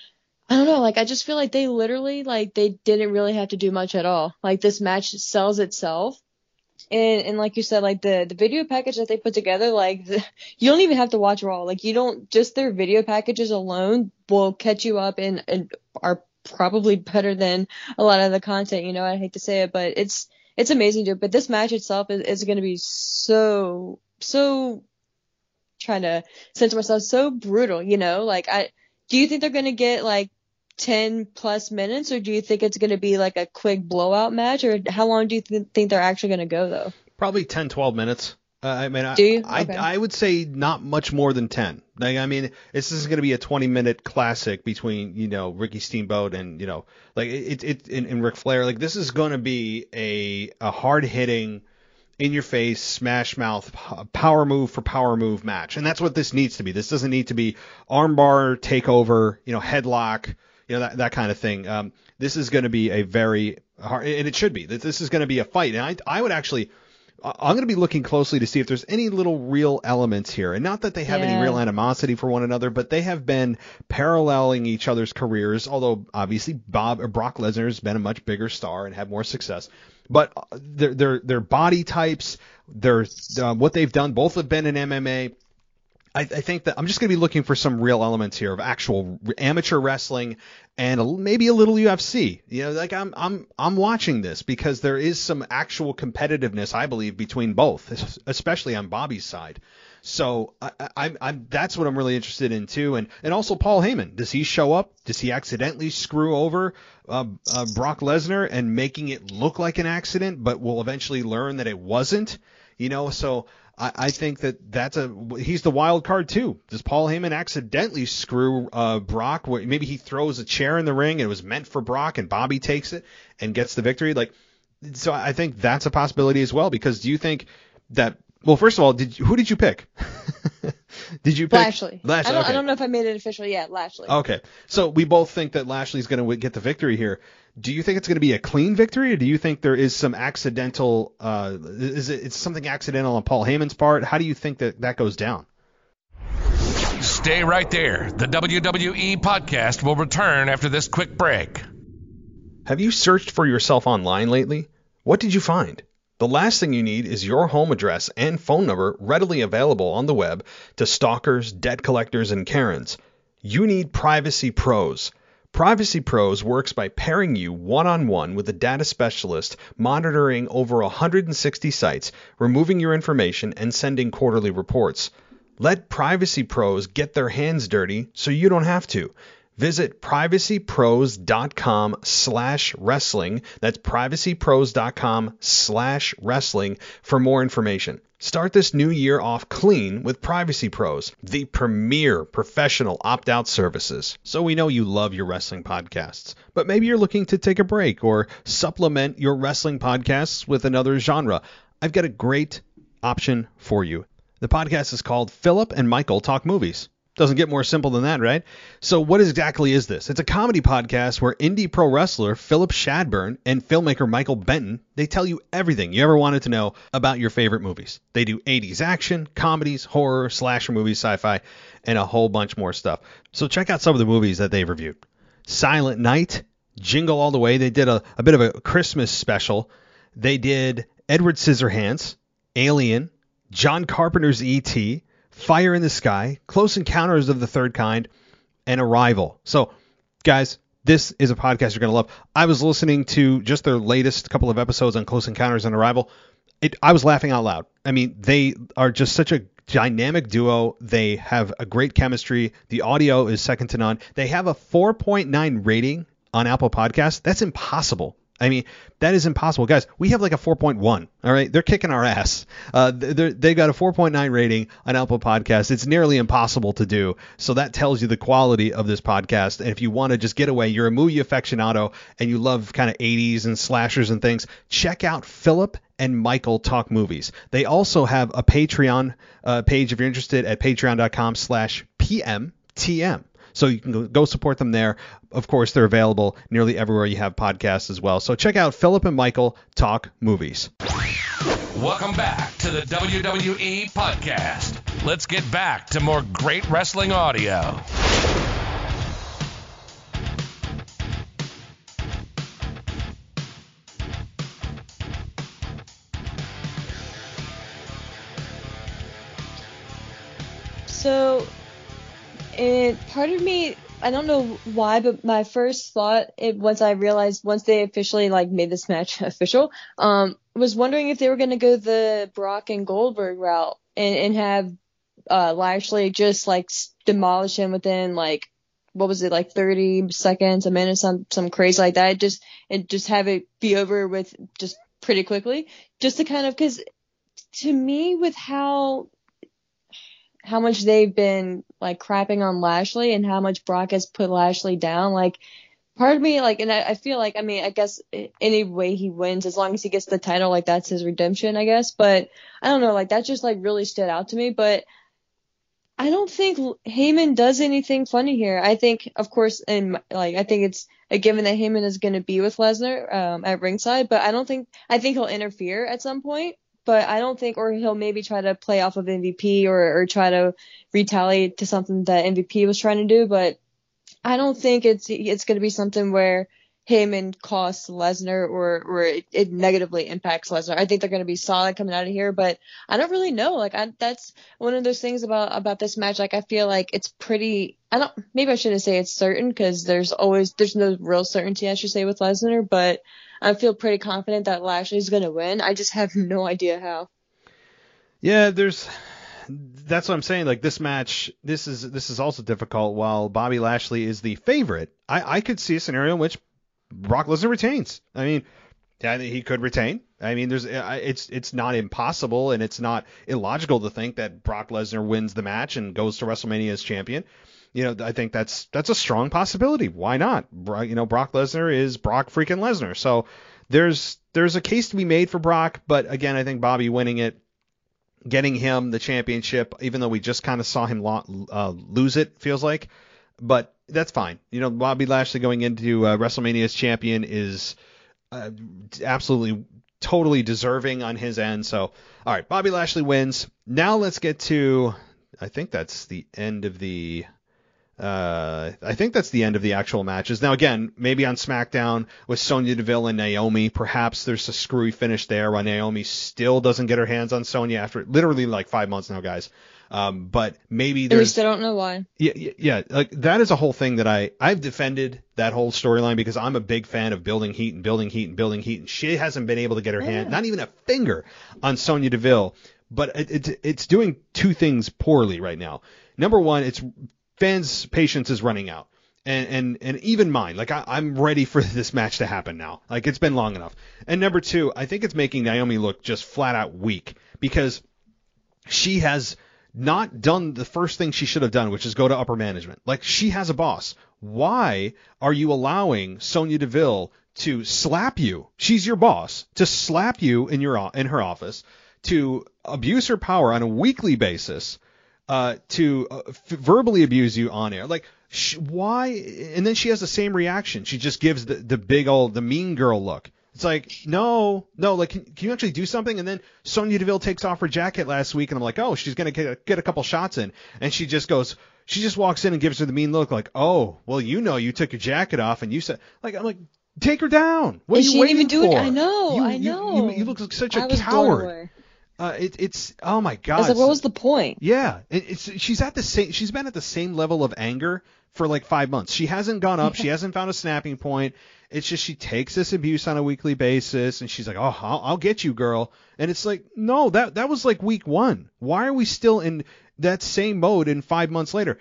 I don't know, like, I just feel like they literally, like, they didn't really have to do much at all. Like, this match sells itself. And, and like you said, like, the, the video package that they put together, like, the, you don't even have to watch Raw. Like, you don't, just their video packages alone will catch you up and, and are probably better than a lot of the content, you know, I hate to say it, but it's, it's amazing, dude. But this match itself is, is going to be so, so, trying to censor myself, so brutal, you know, like, I, do you think they're going to get, like, ten plus minutes, or do you think it's going to be, like, a quick blowout match, or how long do you th- think they're actually going to go, though? Probably ten, twelve minutes. Uh, I mean, I, do you? I, okay. I would say not much more than ten. Like, I mean, this is going to be a twenty-minute classic between, you know, Ricky Steamboat and, you know, like, it, it, and, and Ric Flair. Like, this is going to be a, a hard-hitting, in-your-face, smash-mouth, power move for power move match. And that's what this needs to be. This doesn't need to be armbar, takeover, you know, headlock, you know, that, that kind of thing. Um, this is going to be a very hard, and it should be. This is going to be a fight. And I, I would actually, I'm going to be looking closely to see if there's any little real elements here. And not that they have yeah. any real animosity for one another, but they have been paralleling each other's careers, although obviously Bob or Brock Lesnar has been a much bigger star and had more success. But their their their body types, their uh, what they've done, both have been in M M A. I, I think that I'm just going to be looking for some real elements here of actual amateur wrestling and a, maybe a little U F C. You know, like I'm I'm I'm watching this because there is some actual competitiveness, I believe, between both, especially on Bobby's side. So I, I, I'm that's what I'm really interested in too, and and also Paul Heyman. Does he show up? Does he accidentally screw over uh, uh, Brock Lesnar and making it look like an accident, but we'll eventually learn that it wasn't? You know, so I, I think that that's a he's the wild card too. Does Paul Heyman accidentally screw uh, Brock? Where maybe he throws a chair in the ring and it was meant for Brock, and Bobby takes it and gets the victory. Like, so I think that's a possibility as well. Because do you think that? Well, first of all, did you, who did you pick? Did you pick Lashley? Lashley. I don't, okay. I don't know if I made it official yet. Lashley. Okay, so we both think that Lashley's going to get the victory here. Do you think it's going to be a clean victory, or do you think there is some accidental? Uh, is it it's something accidental on Paul Heyman's part? How do you think that that goes down? Stay right there. The W W E podcast will return after this quick break. Have you searched for yourself online lately? What did you find? The last thing you need is your home address and phone number readily available on the web to stalkers, debt collectors, and Karens. You need Privacy Pros. Privacy Pros works by pairing you one-on-one with a data specialist monitoring over one hundred sixty sites, removing your information, and sending quarterly reports. Let Privacy Pros get their hands dirty so you don't have to. Visit privacypros.com slash wrestling. That's privacypros.com slash wrestling for more information. Start this new year off clean with Privacy Pros, the premier professional opt-out services. So we know you love your wrestling podcasts, but maybe you're looking to take a break or supplement your wrestling podcasts with another genre. I've got a great option for you. The podcast is called Philip and Michael Talk Movies. Doesn't get more simple than that, right? So what exactly is this? It's a comedy podcast where indie pro wrestler Philip Shadburn and filmmaker Michael Benton, they tell you everything you ever wanted to know about your favorite movies. They do eighties action, comedies, horror, slasher movies, sci-fi, and a whole bunch more stuff. So check out some of the movies that they've reviewed. Silent Night, Jingle All the Way. They did a, a bit of a Christmas special. They did Edward Scissorhands, Alien, John Carpenter's E T, Fire in the Sky, Close Encounters of the Third Kind, and Arrival. So, guys, this is a podcast you're going to love. I was listening to just their latest couple of episodes on Close Encounters and Arrival. It, I was laughing out loud. I mean, they are just such a dynamic duo. They have a great chemistry. The audio is second to none. They have a four point nine rating on Apple Podcasts. That's impossible. I mean, that is impossible. Guys, we have like a four point one, all right? They're kicking our ass. Uh, they got a four point nine rating on Apple Podcasts. It's nearly impossible to do. So that tells you the quality of this podcast. And if you want to just get away, you're a movie aficionado, and you love kind of eighties and slashers and things, check out Philip and Michael Talk Movies. They also have a Patreon uh, page if you're interested at patreon.com slash PMTM. So you can go support them there. Of course, they're available nearly everywhere you have podcasts as well. So check out Philip and Michael Talk Movies. Welcome back to the W W E Podcast. Let's get back to more great wrestling audio. So, it, part of me, I don't know why, but my first thought, it, once I realized, once they officially like made this match official, um, was wondering if they were going to go the Brock and Goldberg route and, and have uh, Lashley just like demolish him within like, what was it, like thirty seconds, a minute, some some crazy like that. Just and just have it be over with just pretty quickly, just to kind of, because to me, with how. how much they've been like crapping on Lashley and how much Brock has put Lashley down. Like part of me, like, and I, I feel like, I mean, I guess any way he wins, as long as he gets the title, like that's his redemption, I guess. But I don't know, like that just like really stood out to me. But I don't think Heyman does anything funny here. I think, of course, and like, I think it's a given that Heyman is going to be with Lesnar um, at ringside, but I don't think, I think he'll interfere at some point. But I don't think, or he'll maybe try to play off of M V P or, or try to retaliate to something that M V P was trying to do. But I don't think it's it's going to be something where Heyman costs Lesnar or, or it, it negatively impacts Lesnar. I think they're going to be solid coming out of here, but I don't really know. Like I, that's one of those things about, about this match. Like I feel like it's pretty, I don't, maybe I shouldn't say it's certain because there's always, there's no real certainty, I should say, with Lesnar, but I feel pretty confident that Lashley's going to win. I just have no idea how. Yeah, there's, that's what I'm saying. Like this match, this is, this is also difficult. While Bobby Lashley is the favorite, I, I could see a scenario in which Brock Lesnar retains. I mean, yeah, he could retain. I mean, there's, it's, it's not impossible and it's not illogical to think that Brock Lesnar wins the match and goes to WrestleMania as champion. You know, I think that's that's a strong possibility. Why not? You know, Brock Lesnar is Brock freaking Lesnar. So there's there's a case to be made for Brock. But again, I think Bobby winning it, getting him the championship, even though we just kind of saw him lo- uh, lose it, feels like. But that's fine. You know, Bobby Lashley going into uh, WrestleMania as champion is uh, absolutely, totally deserving on his end. So, all right, Bobby Lashley wins. Now let's get to, I think that's the end of the... Uh, I think that's the end of the actual matches. Now, again, maybe on SmackDown with Sonya Deville and Naomi, perhaps there's a screwy finish there where Naomi still doesn't get her hands on Sonya after literally like five months now, guys. Um, but maybe there's... At least I don't know why. Yeah, yeah, yeah, like that is a whole thing that I, I've defended that whole storyline because I'm a big fan of building heat and building heat and building heat. And she hasn't been able to get her yeah. hand, not even a finger on Sonya Deville. But it, it, it's doing two things poorly right now. Number one, it's... fans' patience is running out, and and and even mine. Like I, I'm ready for this match to happen now. Like it's been long enough. And number two, I think it's making Naomi look just flat out weak because she has not done the first thing she should have done, which is go to upper management. Like she has a boss. Why are you allowing Sonya Deville to slap you? She's your boss. To slap you in your in her office, to abuse her power on a weekly basis. Uh, to uh, f- verbally abuse you on air. Like, sh- why? And then she has the same reaction. She just gives the, the big old, the mean girl look. It's like, no, no, like, can, can you actually do something? And then Sonya Deville takes off her jacket last week, and I'm like, oh, she's going to get a, get a couple shots in. And she just goes, she just walks in and gives her the mean look, like, oh, well, you know, you took your jacket off, and you said, like, I'm like, take her down. What and are you she waiting didn't even for? do it. I know, you, I you, know. You, you look like such a I was coward. Uh, it, it's oh my god. I was like, what was the point? Yeah, it, it's she's at the same. She's been at the same level of anger for like five months. She hasn't gone up. She hasn't found a snapping point. It's just she takes this abuse on a weekly basis, and she's like, oh, I'll, I'll get you, girl. And it's like, no, that that was like week one. Why are we still in that same mode in five months later?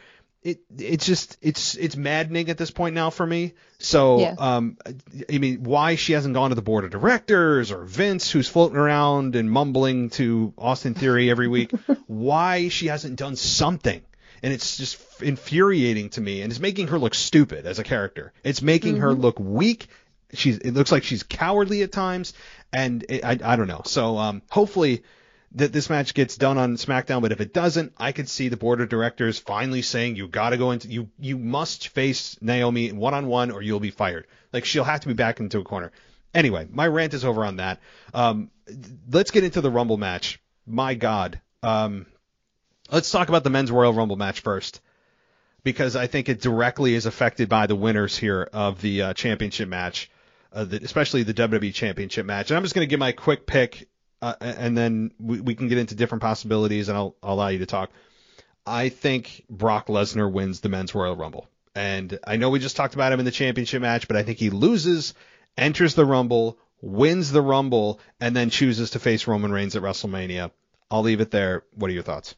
it it's just it's it's maddening at this point now for me. So Yeah. um, I mean, why she hasn't gone to the board of directors or Vince, who's floating around and mumbling to Austin Theory every week, why she hasn't done something. And it's just infuriating to me, and it's making her look stupid as a character. It's making mm-hmm. her look weak. She's it looks like she's cowardly at times, and it, I I don't know. So um, hopefully that this match gets done on SmackDown, but if it doesn't, I could see the board of directors finally saying you got to go into you you must face Naomi one on one or you'll be fired. Like she'll have to be back into a corner. Anyway, my rant is over on that. Um, let's get into the Rumble match. My God. Um, let's talk about the Men's Royal Rumble match first, because I think it directly is affected by the winners here of the uh, championship match, uh, the, especially the W W E championship match. And I'm just going to give my quick pick. Uh, and then we, we can get into different possibilities, and I'll, I'll allow you to talk. I think Brock Lesnar wins the Men's Royal Rumble. And I know we just talked about him in the championship match, but I think he loses, enters the Rumble, wins the Rumble, and then chooses to face Roman Reigns at WrestleMania. I'll leave it there. What are your thoughts?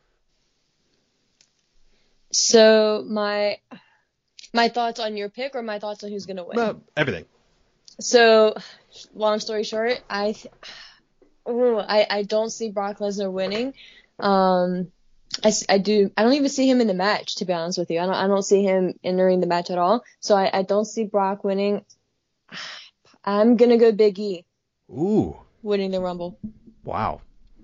So my my thoughts on your pick, or my thoughts on who's going to win? Uh, everything. So, long story short, I... Th- Ooh, I, I don't see Brock Lesnar winning. Um, I, I do. I don't even see him in the match, to be honest with you. I don't. I don't see him entering the match at all. So I, I don't see Brock winning. I'm gonna go Big E. Ooh. Winning the Rumble. Wow.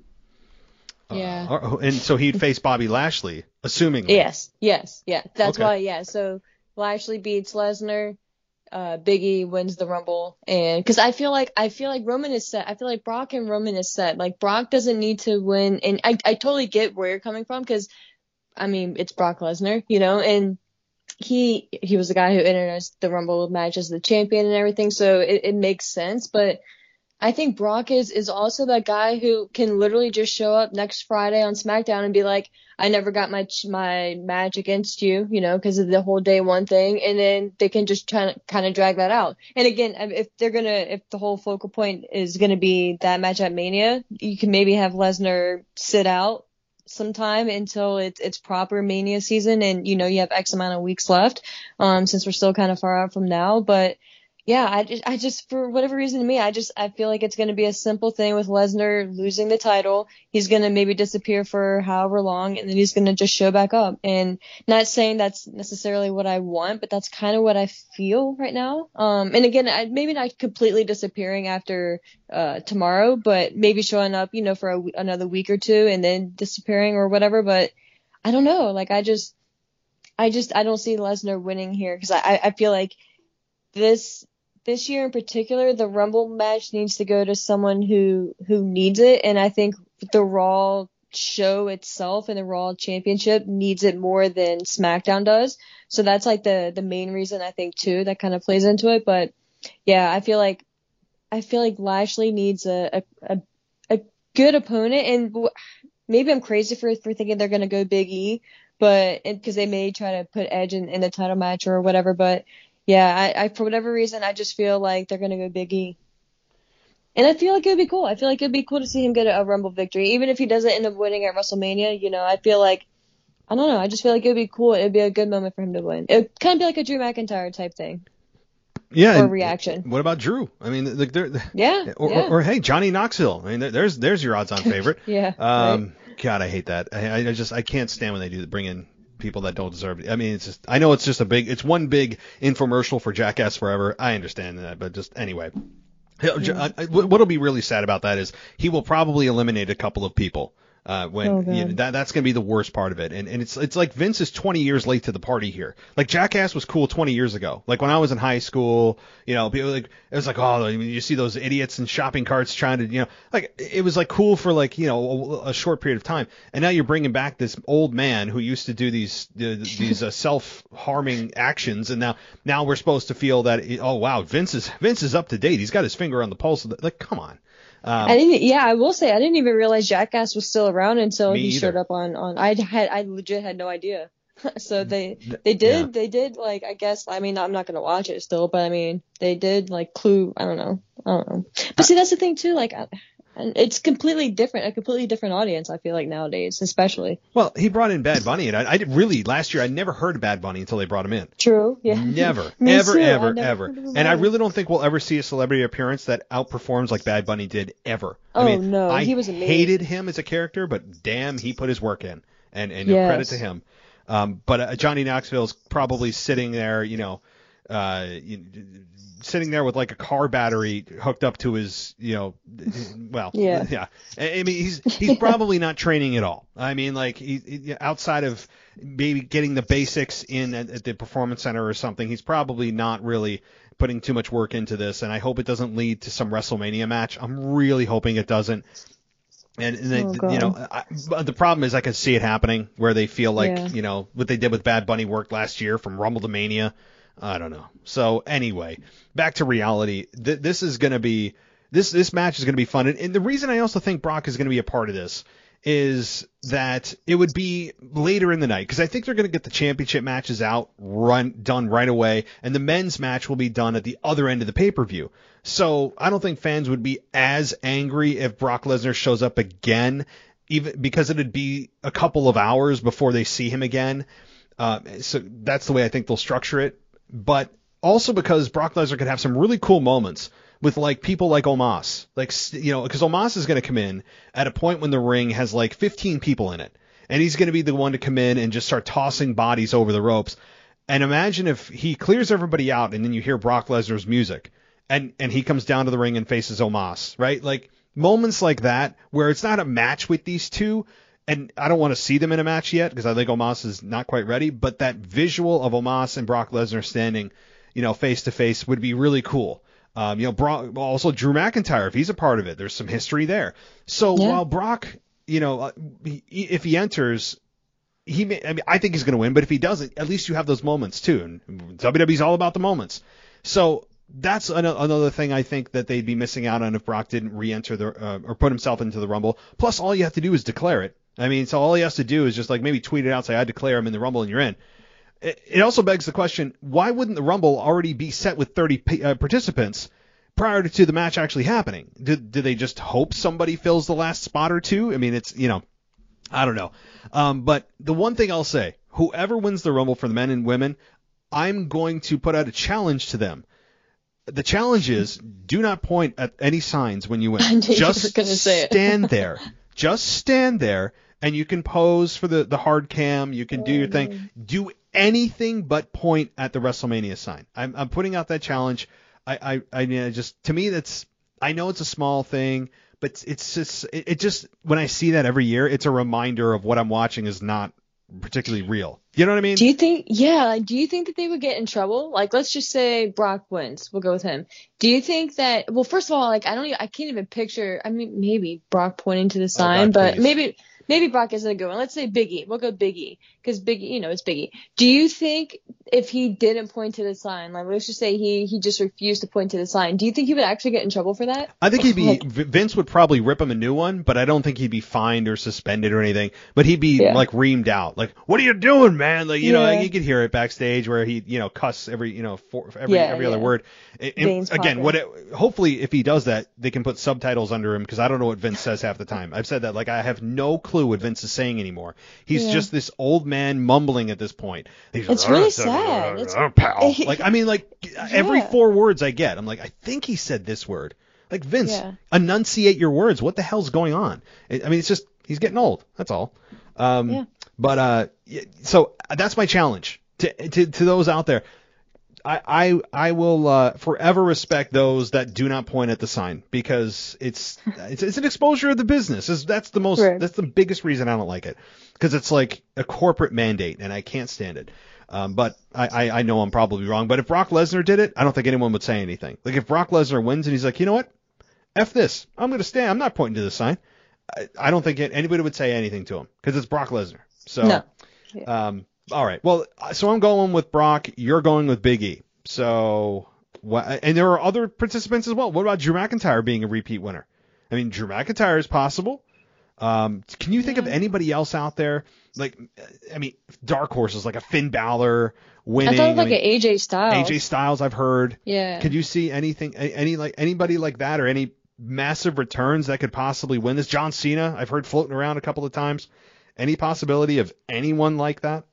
Yeah. Uh, and so he'd face Bobby Lashley, assuming. Yes. Yes. Yeah. That's okay. why. Yeah. So Lashley beats Lesnar. Uh, Big E wins the Rumble, and because I feel like I feel like Roman is set. I feel like Brock and Roman is set. Like Brock doesn't need to win, and I I totally get where you're coming from, because I mean it's Brock Lesnar, you know, and he he was the guy who entered the Rumble match as the champion and everything, so it, it makes sense. But I think Brock is is also that guy who can literally just show up next Friday on SmackDown and be like, I never got my my match against you, you know, because of the whole day one thing, and then they can just try to kind of drag that out. And again, if they're gonna, if the whole focal point is gonna be that match at Mania, you can maybe have Lesnar sit out sometime until it's it's proper Mania season, and you know you have X amount of weeks left, um, since we're still kind of far out from now, but. Yeah, I just, I just, for whatever reason to me, I just, I feel like it's going to be a simple thing with Lesnar losing the title. He's going to maybe disappear for however long, and then he's going to just show back up. And not saying that's necessarily what I want, but that's kind of what I feel right now. Um, and again, I, maybe not completely disappearing after, uh, tomorrow, but maybe showing up, you know, for a, another week or two and then disappearing or whatever. But I don't know. Like, I just, I just, I don't see Lesnar winning here, because I, I feel like this, This year in particular, the Rumble match needs to go to someone who, who needs it. And I think the Raw show itself and the Raw Championship needs it more than SmackDown does. So that's like the, the main reason, I think, too, that kind of plays into it. But yeah, I feel like, I feel like Lashley needs a, a, a, a good opponent. And maybe I'm crazy for, for thinking they're going to go Big E, but, because they may try to put Edge in, in the title match or whatever, but yeah, I, I for whatever reason, I just feel like they're going to go Big E. And I feel like it would be cool. I feel like it would be cool to see him get a, a Rumble victory. Even if he doesn't end up winning at WrestleMania, you know, I feel like, I don't know, I just feel like it would be cool. It would be a good moment for him to win. It would kind of be like a Drew McIntyre type thing. Yeah. Or reaction. What about Drew? I mean, like, they're, yeah, or, yeah. Or, or, hey, Johnny Knoxville. I mean, there's there's your odds-on favorite. yeah. Um, right. God, I hate that. I, I just I can't stand when they do bring in people that don't deserve it. I mean, it's just, I know it's just a big, it's one big infomercial for Jackass Forever. I understand that, but just anyway. Yeah. What'll be really sad about that is he will probably eliminate a couple of people. Uh, when oh, you know, that that's gonna be the worst part of it, and and it's it's like Vince is twenty years late to the party here. Like Jackass was cool twenty years ago. Like when I was in high school, you know, people like it was like, oh, I mean, you see those idiots in shopping carts trying to, you know, like it was like cool for like, you know, a, a short period of time, and now you're bringing back this old man who used to do these uh, these uh, self-harming actions, and now now we're supposed to feel that oh wow, Vince is Vince is up to date. He's got his finger on the pulse of the, like come on. Um, I didn't. Yeah, I will say I didn't even realize Jackass was still around until he either. showed up on, on. I had I legit had no idea. So they they did yeah. they did like I guess I mean I'm not gonna watch it still, but I mean they did like clue I don't know I don't know. But see that's the thing too. Like I, And it's completely different, a completely different audience, I feel like, nowadays, especially. Well, he brought in Bad Bunny, and I, I did really, last year, I never heard of Bad Bunny until they brought him in. True, yeah. Never, Me ever, too. ever, I never ever. heard of him And I either. really don't think we'll ever see a celebrity appearance that outperforms like Bad Bunny did ever. Oh, I mean, no, I he was amazing. hated him as a character, but damn, he put his work in. And, and Yes. credit to him. Um, but uh, Johnny Knoxville's probably sitting there, you know, uh, you, sitting there with like a car battery hooked up to his, you know, well, Yeah. yeah. I I mean, he's he's probably not training at all. I mean, like he, he outside of maybe getting the basics in at, at the performance center or something, he's probably not really putting too much work into this. And I hope it doesn't lead to some WrestleMania match. I'm really hoping it doesn't. And, and they, Oh, God. you know, I, but the problem is I could see it happening where they feel like, Yeah. you know, what they did with Bad Bunny worked last year from Rumble to Mania. I don't know. So anyway, back to reality. Th- this is going to be this this match is going to be fun. And, and the reason I also think Brock is going to be a part of this is that it would be later in the night, because I think they're going to get the championship matches out run done right away, and the men's match will be done at the other end of the pay-per-view. So I don't think fans would be as angry if Brock Lesnar shows up again, even because it'd be a couple of hours before they see him again. Uh, so that's the way I think they'll structure it. But also because Brock Lesnar could have some really cool moments with like people like Omos, like, you know, because Omos is going to come in at a point when the ring has like fifteen people in it, and he's going to be the one to come in and just start tossing bodies over the ropes. And imagine if he clears everybody out, and then you hear Brock Lesnar's music, and and he comes down to the ring and faces Omos, right? Like moments like that where it's not a match with these two. And I don't want to see them in a match yet because I think Omos is not quite ready. But that visual of Omos and Brock Lesnar standing, you know, face to face would be really cool. Um, you know, Brock, also Drew McIntyre, if he's a part of it, there's some history there. So Yeah. while Brock, you know, uh, he, if he enters, he may, I mean, I think he's going to win. But if he doesn't, at least you have those moments too. And W W E's all about the moments. So that's an, another thing I think that they'd be missing out on if Brock didn't re-enter the uh, or put himself into the Rumble. Plus, all you have to do is declare it. I mean, so all he has to do is just like maybe tweet it out, say, I declare him in the Rumble, and you're in. It, it also begs the question, why wouldn't the Rumble already be set with thirty uh, participants prior to the match actually happening? Do, do they just hope somebody fills the last spot or two? I mean, it's, you know, I don't know. Um, but the one thing I'll say, whoever wins the Rumble for the men and women, I'm going to put out a challenge to them. The challenge is, do not point at any signs when you win. I knew you Just were gonna say it. stand there. Just stand there, and you can pose for the, the hard cam. You can do your thing. Do anything but point at the WrestleMania sign. I'm, I'm putting out that challenge. I, I, I mean, I just, to me, that's, I know it's a small thing, but it's just, it, it just, when I see that every year, it's a reminder of what I'm watching is not particularly real. You know what I mean? Do you think, yeah, like, do you think that they would get in trouble? Like, let's just say Brock wins. We'll go with him. Do you think that, well, first of all, like, I don't even, I can't even picture, I mean, maybe Brock pointing to the sign, God, but please. maybe, maybe Brock isn't a good one. Let's say Big E. We'll go Big E because Big E, you know, it's Big E. Do you think if he didn't point to the sign, like, let's just say he, he just refused to point to the sign, do you think he would actually get in trouble for that? I think he'd be, Like, V- Vince would probably rip him a new one, but I don't think he'd be fined or suspended or anything. But he'd be Yeah. like reamed out. Like, what are you doing, man? Like, you know, Yeah. like, you could hear it backstage where he, you know, cuss every, you know, for, every Yeah, every other yeah. word. And, and Veins again, popping. what it, hopefully if he does that, they can put subtitles under him because I don't know what Vince says half the time. I've said that, like, I have no clue what Vince is saying anymore. He's Yeah. just this old man mumbling at this point. He's It's like, really "Oh, sad. oh, It's- oh, pal." Like, I mean, like every Yeah. four words I get, I'm like, I think he said this word. Like, Vince, Yeah. enunciate your words. What the hell's going on? I I mean, it's just, he's getting old. That's all. Um, Yeah. But, uh, y- so that's my challenge to, to, to those out there. I, I, I will, uh, forever respect those that do not point at the sign because it's, it's, it's an exposure of the business. It's, that's the most, Right. that's the biggest reason I don't like it because it's like a corporate mandate and I can't stand it. Um, but I, I, I know I'm probably wrong. But if Brock Lesnar did it, I don't think anyone would say anything. Like if Brock Lesnar wins and he's like, you know what? F this. I'm going to stand. I'm not pointing to the sign. I, I don't think it, anybody would say anything to him because it's Brock Lesnar. So, No. um, all right. Well, so I'm going with Brock. You're going with Big E. So, what, and there are other participants as well. What about Drew McIntyre being a repeat winner? I mean, Drew McIntyre is possible. Um, can you think of anybody else out there? Like, I mean, dark horses like a Finn Balor winning. I thought of like I mean, an A J Styles. A J Styles, I've heard. Yeah. Could you see anything, any, any like anybody like that, or any massive returns that could possibly win this? John Cena, I've heard floating around a couple of times. Any possibility of anyone like that?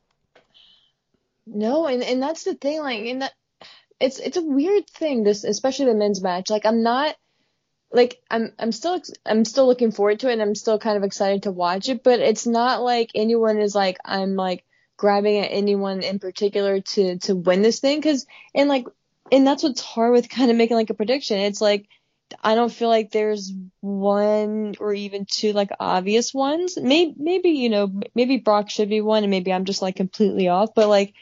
No, and, and that's the thing, like, and that it's it's a weird thing, this, especially the men's match. Like, I'm not, like, I'm I'm still I'm still looking forward to it, and I'm still kind of excited to watch it, but it's not like anyone is like, I'm like grabbing at anyone in particular to to win this thing, because and like and that's what's hard with kind of making like a prediction. It's like, I don't feel like there's one or even two like obvious ones. Maybe, maybe, you know, maybe Brock should be one, and maybe I'm just like completely off. But like,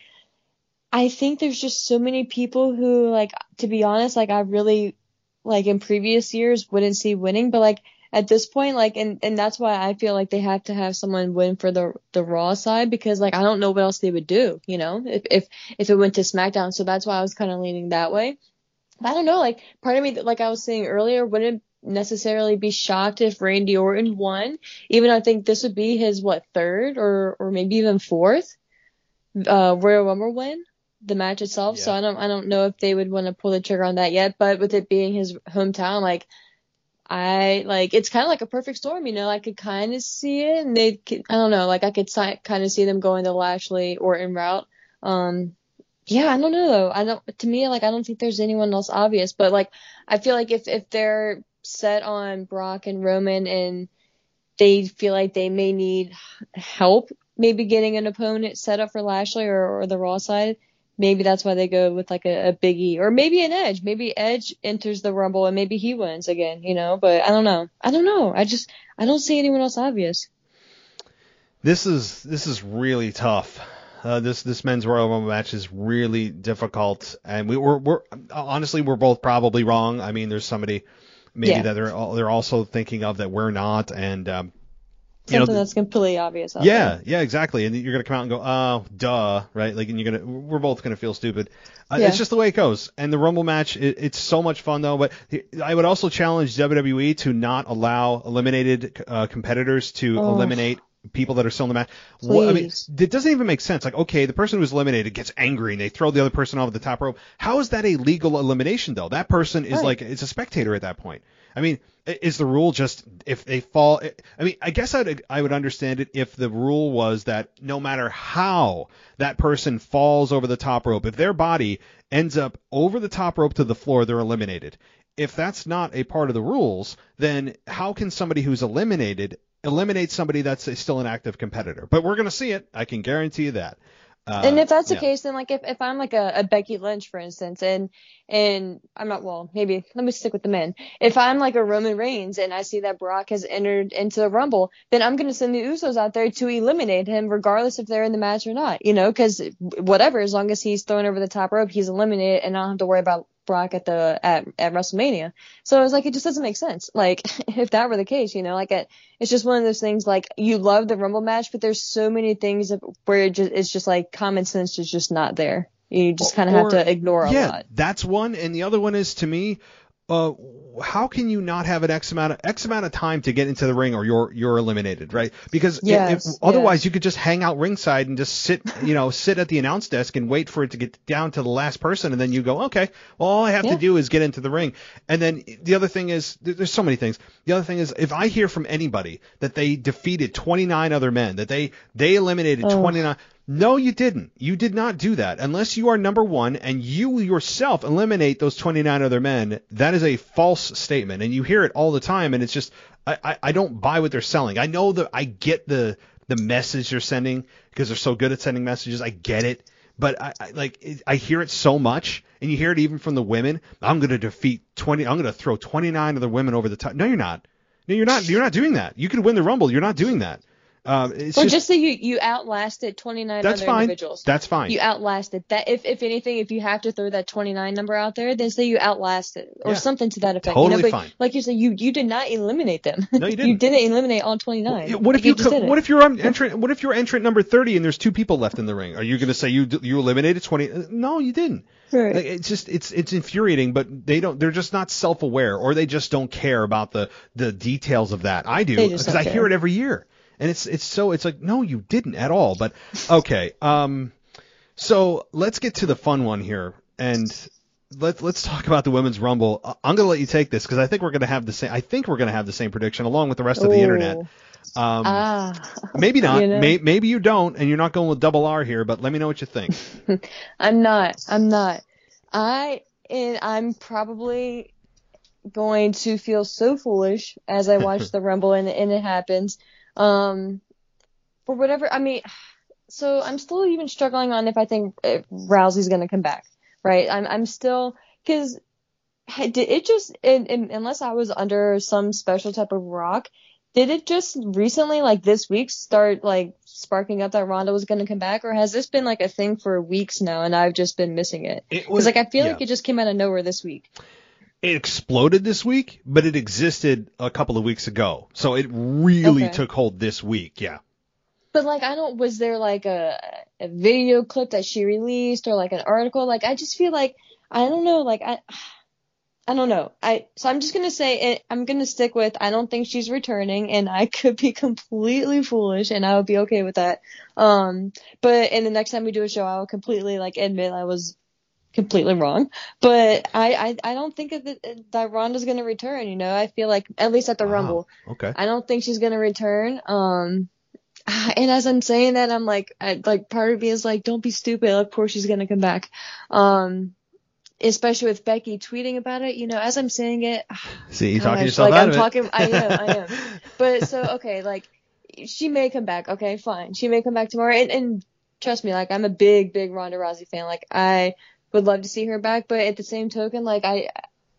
I think there's just so many people who, like, to be honest, like I really, like in previous years wouldn't see winning. But like at this point, like, and, and that's why I feel like they have to have someone win for the the Raw side, because like I don't know what else they would do, you know, if if, if it went to SmackDown. So that's why I was kind of leaning that way. I don't know, like, part of me, like I was saying earlier, wouldn't necessarily be shocked if Randy Orton won. Even I think this would be his, what, third or or maybe even fourth uh, Royal Rumble win, the match itself. Yeah. So I don't I don't know if they would want to pull the trigger on that yet. But with it being his hometown, like, I, like, it's kind of like a perfect storm, you know. I could kind of see it, and they, I don't know, like, I could si- kind of see them going the Lashley Orton route. Um, Yeah, I don't know though. I don't. To me, like, I don't think there's anyone else obvious. But like, I feel like if if they're set on Brock and Roman, and they feel like they may need help, maybe getting an opponent set up for Lashley or, or the Raw side, maybe that's why they go with like a, a Big E, or maybe an Edge. Maybe Edge enters the Rumble and maybe he wins again. You know, but I don't know. I don't know. I just I don't see anyone else obvious. This is this is really tough. Uh, this this men's Royal Rumble match is really difficult, and we we're, we're honestly we're both probably wrong. I mean, there's somebody maybe Yeah. that they're they're also thinking of that we're not, and um, you Something know, that's completely obvious. Out yeah, there. yeah, exactly. And you're gonna come out and go, oh, duh, right? Like, and you're gonna we're both gonna feel stupid. Uh, Yeah. It's just the way it goes. And the Rumble match, it, it's so much fun though. But I would also challenge W W E to not allow eliminated uh, competitors to Oh. eliminate people that are still in the match. What, I mean, Please. it doesn't even make sense. Like, okay, the person who's eliminated gets angry and they throw the other person off the top rope. How is that a legal elimination though? That person is Right. like, it's a spectator at that point. I mean, i- is the rule just if they fall? I mean, I guess I'd, I would understand it if the rule was that no matter how that person falls over the top rope, if their body ends up over the top rope to the floor, they're eliminated. If that's not a part of the rules, then how can somebody who's eliminated eliminate somebody that's a, still an active competitor? But we're going to see it. I can guarantee you that. Uh, And if that's the yeah. case, then like if, if I'm like a, a Becky Lynch, for instance, and and I'm not, well, maybe let me stick with the men. If I'm like a Roman Reigns and I see that Brock has entered into the Rumble, then I'm going to send the Usos out there to eliminate him, regardless if they're in the match or not, you know, because whatever, as long as he's thrown over the top rope, he's eliminated, and I don't have to worry about Brock at the at, at WrestleMania. So it's like, it just doesn't make sense. Like, if that were the case, you know, like it, it's just one of those things, like, you love the Rumble match, but there's so many things of, where it just, it's just like common sense is just not there. You just kind of have Or- to ignore a yeah, lot. that's one. And the other one is, to me, uh, how can you not have an X amount of X amount of time to get into the ring, or you're you're eliminated, right? Because if- Yes, if, otherwise yes. you could just hang out ringside and just sit, you know, sit at the announce desk and wait for it to get down to the last person, and then you go, okay, well, all I have Yeah. to do is get into the ring. And then the other thing is, there- there's so many things. The other thing is, if I hear from anybody that they defeated twenty-nine other men, that they they eliminated Oh. twenty-nine. No, you didn't. You did not do that. Unless you are number one and you yourself eliminate those twenty-nine other men, that is a false statement. And you hear it all the time, and it's just, I, I, I don't buy what they're selling. I know that I get the the message they're sending because they're so good at sending messages. I get it. But I, I like it, I hear it so much, and you hear it even from the women. I'm going to defeat twenty. I'm going to throw twenty-nine other women over the top. No, you're not. No, you're not. You're not doing that. You could win the Rumble. You're not doing that. Um, it's Or just, just say you, you outlasted twenty-nine that's other fine. individuals. That's fine. You outlasted that. If if anything, if you have to throw that twenty-nine number out there, then say you outlasted, or Yeah. something to that effect. Totally you know, but fine. like you said, you you did not eliminate them. No, you didn't. you didn't eliminate all twenty-nine. Yeah, What if Like, you just co- didn't. what if you're on entrant what if you're entrant number thirty and there's two people left in the ring? Are you going to say you d- you eliminated twenty? Uh, No, you didn't. Right. Like, it's just it's it's infuriating, but they don't they're just not self-aware, or they just don't care about the the details of that. I do, They just because don't I hear care. it every year. And it's it's so it's like, no, you didn't at all. But okay. Um so let's get to the fun one here. And let's let's talk about the Women's Rumble. I'm going to let you take this because I think we're going to have the same. I think we're going to have the same prediction along with the rest of the Ooh. internet. Um, ah, maybe not. you know. May, maybe you don't, and you're not going with double R here. But let me know what you think. I'm not. I'm not. I and I'm probably going to feel so foolish as I watch the Rumble and, and it happens. Um, for whatever. I mean, so I'm still even struggling on if I think if Rousey's going to come back. Right. I'm. I'm still because did it just it, it, unless I was under some special type of rock. Did it just recently, like this week, start like sparking up that Ronda was going to come back, or has this been like a thing for weeks now and I've just been missing it? Because like I feel yeah. like it just came out of nowhere this week. It exploded this week, but it existed a couple of weeks ago, so it really okay. took hold this week. Yeah. But like I don't, was there like a a video clip that she released or like an article? Like I just feel like I don't know, like I. I don't know. I so I'm just gonna say it, I'm gonna stick with I don't think she's returning, and I could be completely foolish, and I would be okay with that. Um, but and the next time we do a show, I will completely like admit I was completely wrong. But I I, I don't think that that Ronda's gonna return. You know, I feel like at least at the wow. Rumble, okay. I don't think she's gonna return. Um, and as I'm saying that, I'm like, I, like part of me is like, don't be stupid. Of course she's gonna come back. Um. Especially with Becky tweeting about it, you know, as I'm saying it. See, you gosh, talking yourself like out I'm of talking, it. I am, I am. But so, okay, like, she may come back. Okay, fine. She may come back tomorrow. And, and trust me, like, I'm a big, big Ronda Rousey fan. Like, I would love to see her back. But at the same token, like, I,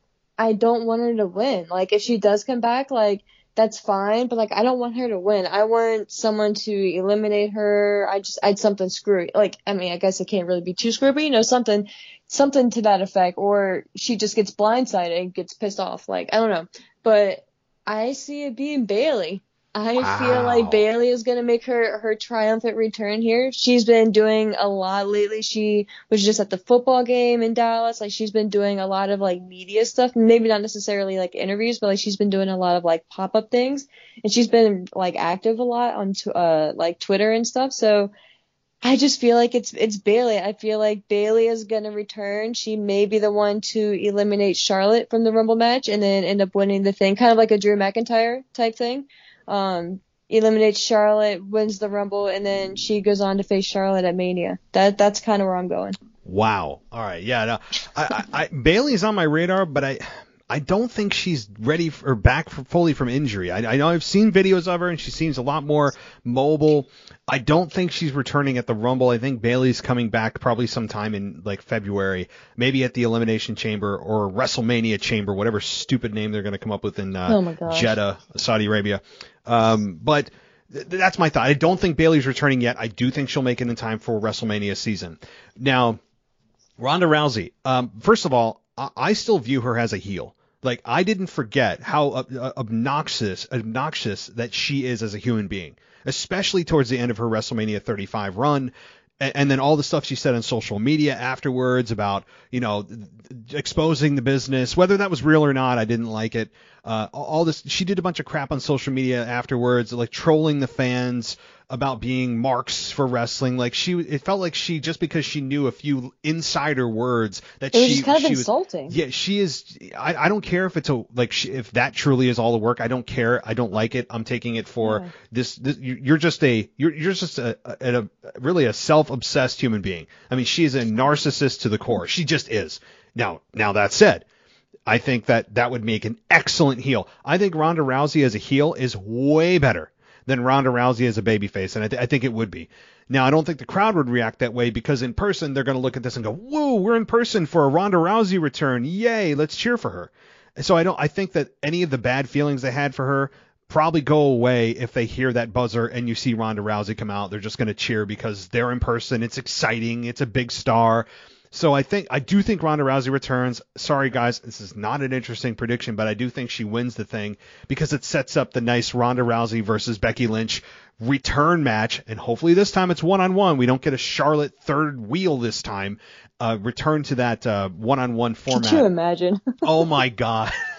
I don't want her to win. Like, if she does come back, like, that's fine. But, like, I don't want her to win. I want someone to eliminate her. I just, I'd something screwy. Like, I mean, I guess it can't really be too screwy, but, you know, something. Something to that effect, or she just gets blindsided and gets pissed off. Like, I don't know. But I see it being Bayley. I wow. feel like Bayley is going to make her, her triumphant return here. She's been doing a lot lately. She was just at the football game in Dallas. Like, she's been doing a lot of, like, media stuff. Maybe not necessarily, like, interviews, but, like, she's been doing a lot of, like, pop-up things. And she's been, like, active a lot on, uh, like, Twitter and stuff. So, I just feel like it's it's Bayley. I feel like Bayley is going to return. She may be the one to eliminate Charlotte from the Rumble match and then end up winning the thing, kind of like a Drew McIntyre type thing. Um, eliminates Charlotte, wins the Rumble, and then she goes on to face Charlotte at Mania. That That's kind of where I'm going. Wow. All right. Yeah. No, I, I, I, Bayley's on my radar, but I I don't think she's ready for, or back for, fully from injury. I, I know I've seen videos of her, and she seems a lot more mobile. I don't think she's returning at the Rumble. I think Bayley's coming back probably sometime in like February, maybe at the Elimination Chamber or WrestleMania Chamber, whatever stupid name they're going to come up with in uh, oh my gosh. Jeddah, Saudi Arabia. Um, but th- that's my thought. I don't think Bayley's returning yet. I do think she'll make it in time for WrestleMania season. Now, Ronda Rousey, um, first of all, I, I still view her as a heel. Like, I didn't forget how uh, obnoxious, obnoxious that she is as a human being, especially towards the end of her WrestleMania thirty-five run. And, and then all the stuff she said on social media afterwards about, you know, exposing the business, whether that was real or not, I didn't like it. Uh, all this, she did a bunch of crap on social media afterwards, like trolling the fans about being marks for wrestling. Like she, it felt like she, just because she knew a few insider words that it was she, just kind of she insulting. Was, yeah, she is. I, I don't care if it's a, like, she, if that truly is all the work. I don't care. I don't like it. I'm taking it for yeah. this, this. You're just a, you're, you're just a, a, a, really a self-obsessed human being. I mean, she is a narcissist to the core. She just is. Now, now that said, I think that that would make an excellent heel. I think Ronda Rousey as a heel is way better than Ronda Rousey as a babyface, and I, th- I think it would be. Now, I don't think the crowd would react that way because in person, they're going to look at this and go, whoa, we're in person for a Ronda Rousey return. Yay, let's cheer for her. And so I don't. I think that any of the bad feelings they had for her probably go away if they hear that buzzer and you see Ronda Rousey come out. They're just going to cheer because they're in person. It's exciting. It's a big star. So I think I do think Ronda Rousey returns. Sorry, guys, this is not an interesting prediction, but I do think she wins the thing because it sets up the nice Ronda Rousey versus Becky Lynch return match, and hopefully this time it's one-on-one. We don't get a Charlotte third wheel this time. Uh, return to that uh, one-on-one format. Could you imagine? Oh, my God.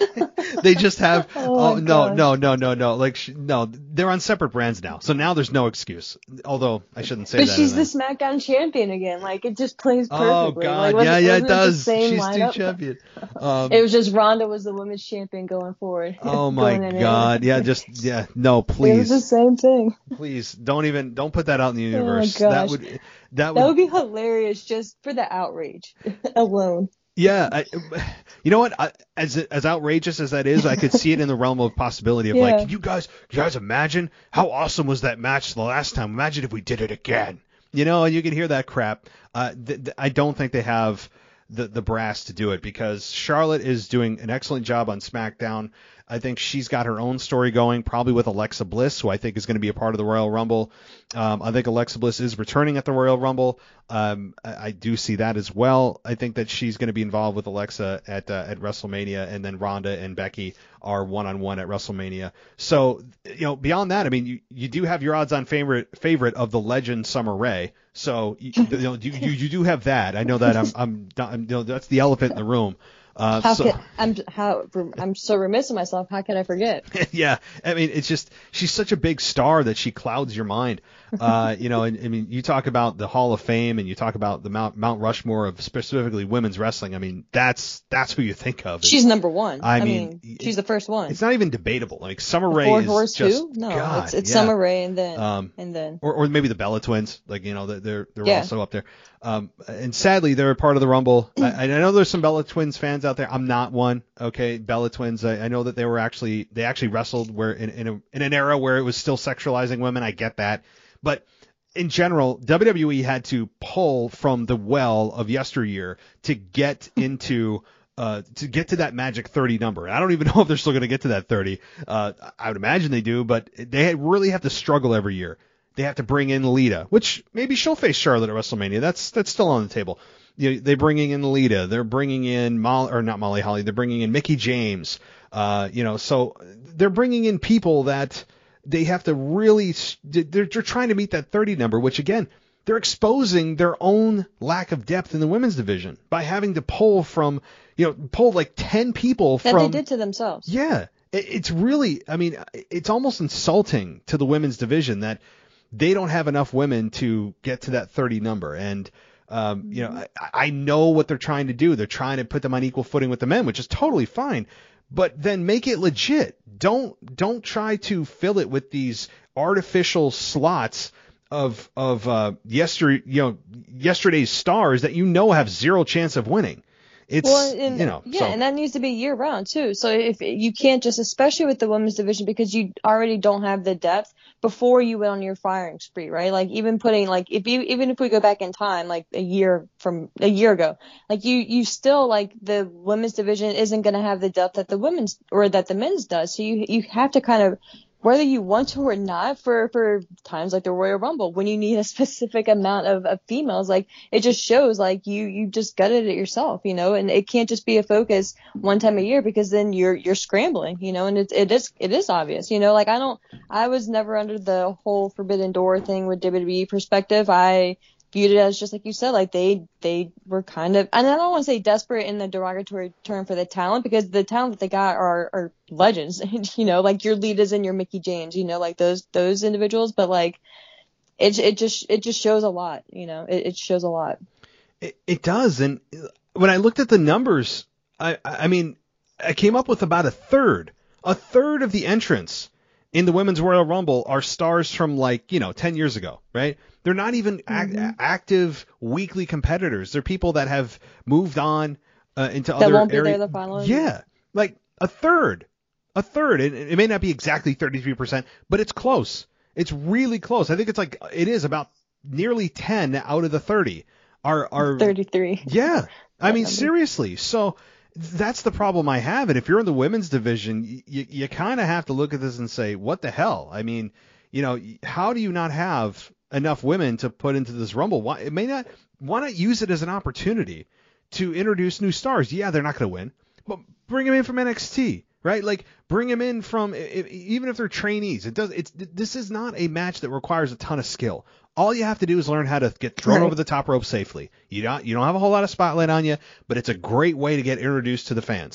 They just have Oh, oh, no gosh. no no no no like sh- no they're on separate brands now, so now there's no excuse. Although I shouldn't say But that. she's in the that. SmackDown champion again. Like it just plays Oh perfectly. God, Like, wasn't, yeah yeah it wasn't the does. same She's lineup? still champion. Um, It was just Ronda was the women's champion going forward. oh my going in God, and- yeah just yeah no It was please the same thing. please don't even don't put that out in the universe. Oh, that gosh. would that That would would be hilarious just for the outrage alone. Yeah, I, you know what? I, as as outrageous as that is, I could see it in the realm of possibility of Yeah. like, can you guys, you guys imagine how awesome was that match the last time? Imagine if we did it again. You know, and you can hear that crap. Uh, th- th- I don't think they have the the brass to do it because Charlotte is doing an excellent job on SmackDown. I think she's got her own story going, probably with Alexa Bliss, who I think is going to be a part of the Royal Rumble. Um, I think Alexa Bliss is returning at the Royal Rumble. Um, I, I do see that as well. I think that she's going to be involved with Alexa at uh, at WrestleMania, and then Ronda and Becky are one-on-one at WrestleMania. So, you know, beyond that, I mean, you, you do have your odds-on favorite favorite of the legend Summer Rae. So, you, you know, you, you you do have that. I know that I'm I'm, I'm you know, that's the elephant in the room. Uh, How so, could I'm how I'm so remiss of myself. How could I forget? yeah, I mean, it's just she's such a big star that she clouds your mind. Uh, you know, and I mean, you talk about the Hall of Fame and you talk about the Mount Mount Rushmore of specifically women's wrestling. I mean, that's that's who you think of. She's number one. I I mean, mean, she's the first one. It's not even debatable. Like Summer Rae Four is horse just too? No, God, it's it's yeah. Summer Rae and then Um, and then or, or maybe the Bella Twins, like you know they're they're Yeah. also up there. Um, and sadly they're a part of the Rumble. I, I know there's some Bella Twins fans out there. I'm not one. Okay, Bella Twins. I, I know that they were actually they actually wrestled where in in, a, in an era where it was still sexualizing women. I get that, but in general, W W E had to pull from the well of yesteryear to get into. Uh, to get to that magic thirty number. I don't even know if they're still going to get to that thirty. Uh, I would imagine they do, but they really have to struggle every year. They have to bring in Lita, which maybe she'll face Charlotte at WrestleMania. That's that's still on the table. You know, they're bringing in Lita. They're bringing in Molly, or not Molly Holly. They're bringing in Mickie James. Uh, you know, so they're bringing in people that they have to really. They're, they're trying to meet that thirty number, which again. They're exposing their own lack of depth in the women's division by having to pull from, you know, pull like ten people that from. they did to themselves. Yeah, it, it's really, I mean, it's almost insulting to the women's division that they don't have enough women to get to that thirty number. And, um, you know, I, I know what they're trying to do. They're trying to put them on equal footing with the men, which is totally fine. But then make it legit. Don't don't try to fill it with these artificial slots of of uh yester you know yesterday's stars that you know have zero chance of winning. It's Well, and, you know yeah, so. and that needs to be year round too. So if you can't just, especially with the women's division, because you already don't have the depth before you went on your firing spree, right? Like even putting like if you even if we go back in time, like a year from a year ago, like you you still like the women's division isn't going to have the depth that the women's or that the men's does. So you you have to kind of, whether you want to or not, for, for times like the Royal Rumble, when you need a specific amount of, of females, like it just shows like you, you just gutted it yourself, you know, and it can't just be a focus one time a year because then you're, you're scrambling, you know, and it, it is, it is obvious, you know, like I don't, I was never under the whole Forbidden Door thing with W W E perspective. I viewed it as just like you said, like they, they were kind of, and I don't want to say desperate in the derogatory term for the talent, because the talent that they got are, are legends, you know, like your Litas and your Mickie James, you know, like those, those individuals, but like it, it just, it just shows a lot, you know, it, it shows a lot. It, it does. And when I looked at the numbers, I, I mean, I came up with about a third, a third of the entrants in the Women's Royal Rumble are stars from like, you know, ten years ago, right? They're not even act- Mm-hmm. active weekly competitors. They're people that have moved on uh, into That other won't be areas. there the following Yeah, like a third, a third. It, it may not be exactly thirty-three percent, but it's close. It's really close. I think it's like it is about nearly ten out of the thirty are are thirty-three. Yeah, I mean number. seriously. So that's the problem I have. And if you're in the women's division, you you kind of have to look at this and say, what the hell? I mean, you know, how do you not have enough women to put into this Rumble? Why it may not? Why not use it as an opportunity to introduce new stars? Yeah, they're not going to win, but bring them in from N X T, right? Like bring them in from if, even if they're trainees. It does. It's this is not a match that requires a ton of skill. All you have to do is learn how to get thrown Right. over the top rope safely. You don't you don't have a whole lot of spotlight on you, but it's a great way to get introduced to the fans.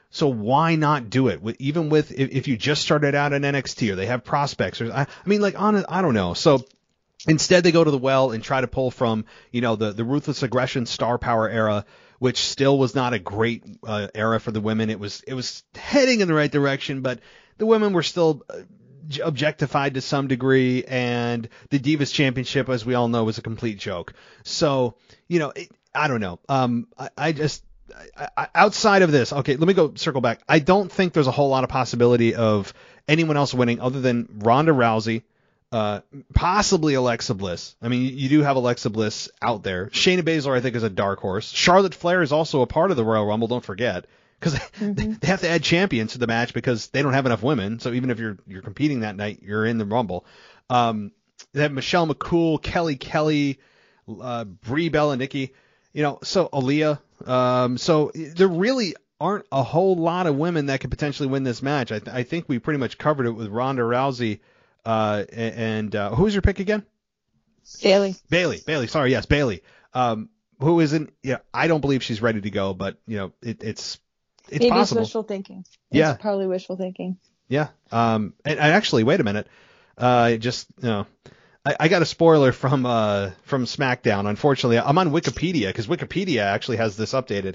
So why not do it? With, even with if, if you just started out in N X T or they have prospects, or I, I mean, like on, I don't know. So instead, they go to the well and try to pull from, you know, the the Ruthless Aggression Star Power era, which still was not a great uh, era for the women. It was it was heading in the right direction, but the women were still objectified to some degree, and the Divas Championship, as we all know, was a complete joke. So, you know, it, I don't know. Um, I, I just I, I, outside of this, okay, let me go circle back. I don't think there's a whole lot of possibility of anyone else winning other than Ronda Rousey, uh, possibly Alexa Bliss. I mean, you, you do have Alexa Bliss out there. Shayna Baszler, I think, is a dark horse. Charlotte Flair is also a part of the Royal Rumble. Don't forget. Because mm-hmm. they have to add champions to the match because they don't have enough women. So even if you're you're competing that night, you're in the Rumble. Um, they have Michelle McCool, Kelly Kelly, uh, Brie Bella, Nikki, you know, so Aaliyah. Um, so there really aren't a whole lot of women that could potentially win this match. I, th- I think we pretty much covered it with Ronda Rousey. Uh, and uh, who was your pick again? Bayley. Bayley. Bayley. Sorry, yes, Bayley. Um, who isn't? Yeah, I don't believe she's ready to go, but you know, it, it's. It's Maybe possible. It's wishful thinking. Yeah. It's probably wishful thinking. Yeah. Um. And, and actually, wait a minute. Uh. Just you know, I, I got a spoiler from uh from SmackDown. Unfortunately, I'm on Wikipedia because Wikipedia actually has this updated.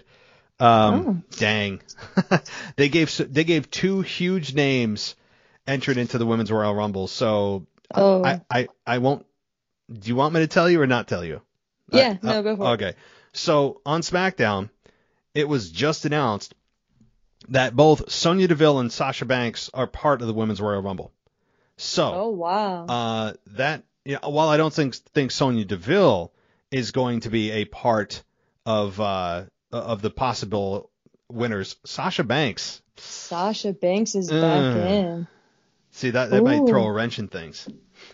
Um. Oh. Dang. they gave they gave two huge names entered into the Women's Royal Rumble. So oh. I, I I won't. Do you want me to tell you or not tell you? Yeah. Uh, no. Go for uh, it. Okay. So on SmackDown, it was just announced that both Sonya Deville and Sasha Banks are part of the Women's Royal Rumble. So, oh wow, uh, that you know, while I don't think think Sonya Deville is going to be a part of uh, of the possible winners, Sasha Banks. Sasha Banks is uh, back in. See that that Ooh. might throw a wrench in things.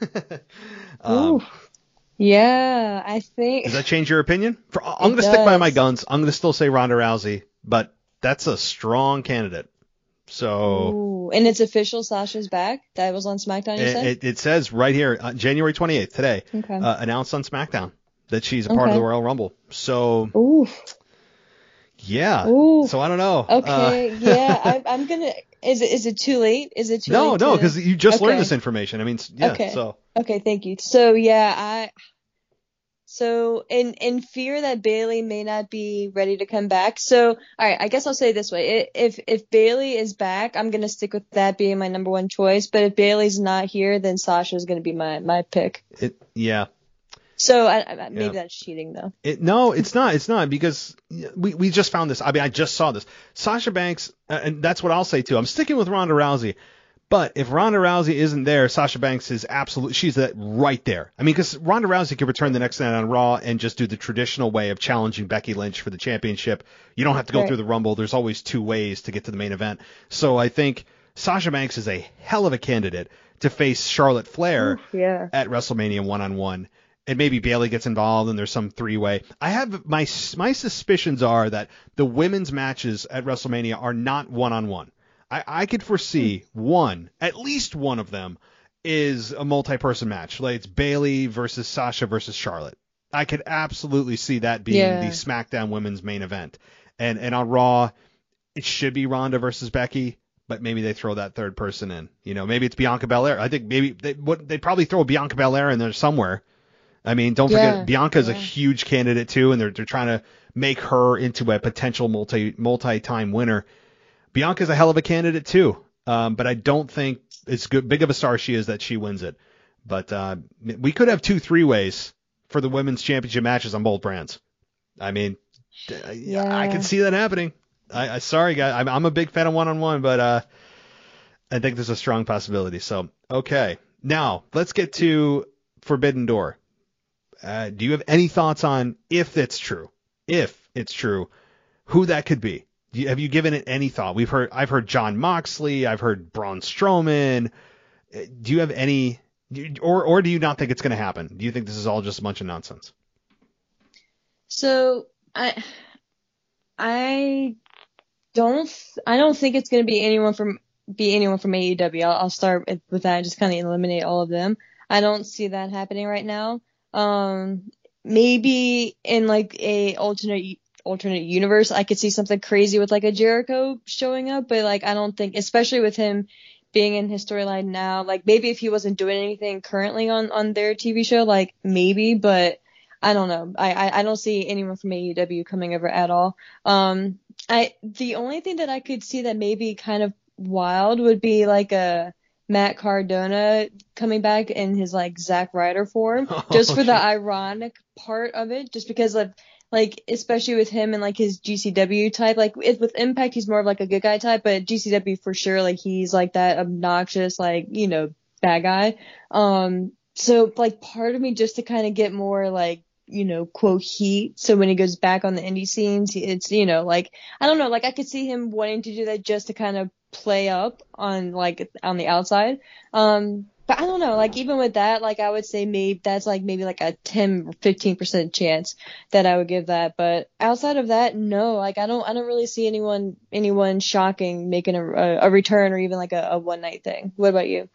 um, Ooh. Yeah, I think. Does that change your opinion? For, I'm going to stick by my guns. I'm going to still say Ronda Rousey, but that's a strong candidate. So. Ooh, and it's official. Sasha's back. That was on SmackDown. You it, said it, it says right here, uh, January twenty-eighth today, okay. uh, announced on SmackDown that she's a part okay. of the Royal Rumble. So. Ooh. Yeah. Ooh. So I don't know. Okay. Uh, yeah, I, I'm gonna. Is it is it too late? Is it too no, late? No, no, to... because you just okay. learned this information. I mean, yeah. Okay. So. Okay. Thank you. So yeah, I. So in in fear that Bayley may not be ready to come back. So all right, I guess I'll say it this way: if if Bayley is back, I'm gonna stick with that being my number one choice. But if Bayley's not here, then Sasha's gonna be my my pick. It yeah. So I, I, maybe yeah. that's cheating though. It, no, it's not. It's not because we we just found this. I mean, I just saw this. Sasha Banks, uh, and that's what I'll say too. I'm sticking with Ronda Rousey. But if Ronda Rousey isn't there, Sasha Banks is absolutely, she's that right there. I mean, because Ronda Rousey could return the next night on Raw and just do the traditional way of challenging Becky Lynch for the championship. You don't have to go right. through the Rumble. There's always two ways to get to the main event. So I think Sasha Banks is a hell of a candidate to face Charlotte Flair Ooh, yeah. at WrestleMania one-on-one. And maybe Bayley gets involved and there's some three-way. I have my my suspicions are that the women's matches at WrestleMania are not one-on-one. I, I could foresee one, at least one of them, is a multi-person match. Like it's Bayley versus Sasha versus Charlotte. I could absolutely see that being yeah. the SmackDown Women's main event. And and on Raw, it should be Ronda versus Becky, but maybe they throw that third person in. You know, maybe it's Bianca Belair. I think maybe they what they'd probably throw Bianca Belair in there somewhere. I mean, don't forget yeah. Bianca's yeah. a huge candidate too, and they're they're trying to make her into a potential multi multi-time winner. Bianca's a hell of a candidate too, um, but I don't think it's good, big of a star she is that she wins it. But uh, we could have two three-ways for the women's championship matches on both brands. I mean, yeah. I can see that happening. I, I sorry, guys, I'm, I'm a big fan of one-on-one, but uh, I think there's a strong possibility. So, okay, now let's get to Forbidden Door. Uh, do you have any thoughts on if it's true? If it's true, who that could be? Do you, have you given it any thought? We've heard, I've heard Jon Moxley, I've heard Braun Strowman. Do you have any, or or do you not think it's going to happen? Do you think this is all just a bunch of nonsense? So I, I don't, I don't think it's going to be anyone from be anyone from A E W. I'll, I'll start with that. Just kind of eliminate all of them. I don't see that happening right now. Um, maybe in like a alternate alternate universe, I could see something crazy with like a Jericho showing up, but like I don't think, especially with him being in his storyline now, like maybe if he wasn't doing anything currently on on their T V show, like maybe, but I don't know. I I, I don't see anyone from A E W coming over at all. Um, I the only thing that I could see that maybe kind of wild would be like a Matt Cardona coming back in his like Zack Ryder form, just for the ironic part of it, just because of like, especially with him and like his G C W type, like it, with Impact, he's more of like a good guy type, but G C W for sure, like he's like that obnoxious, like, you know, bad guy. Um, so like part of me just to kind of get more like, you know, quote heat. So when he goes back on the indie scenes, it's, you know, like, I don't know, like I could see him wanting to do that just to kind of play up on like on the outside. Um, but I don't know, like even with that, like I would say maybe that's like maybe like a ten or fifteen percent chance that I would give that. But outside of that, no, like I don't, I don't really see anyone, anyone shocking making a, a, a return or even like a, a one night thing. What about you?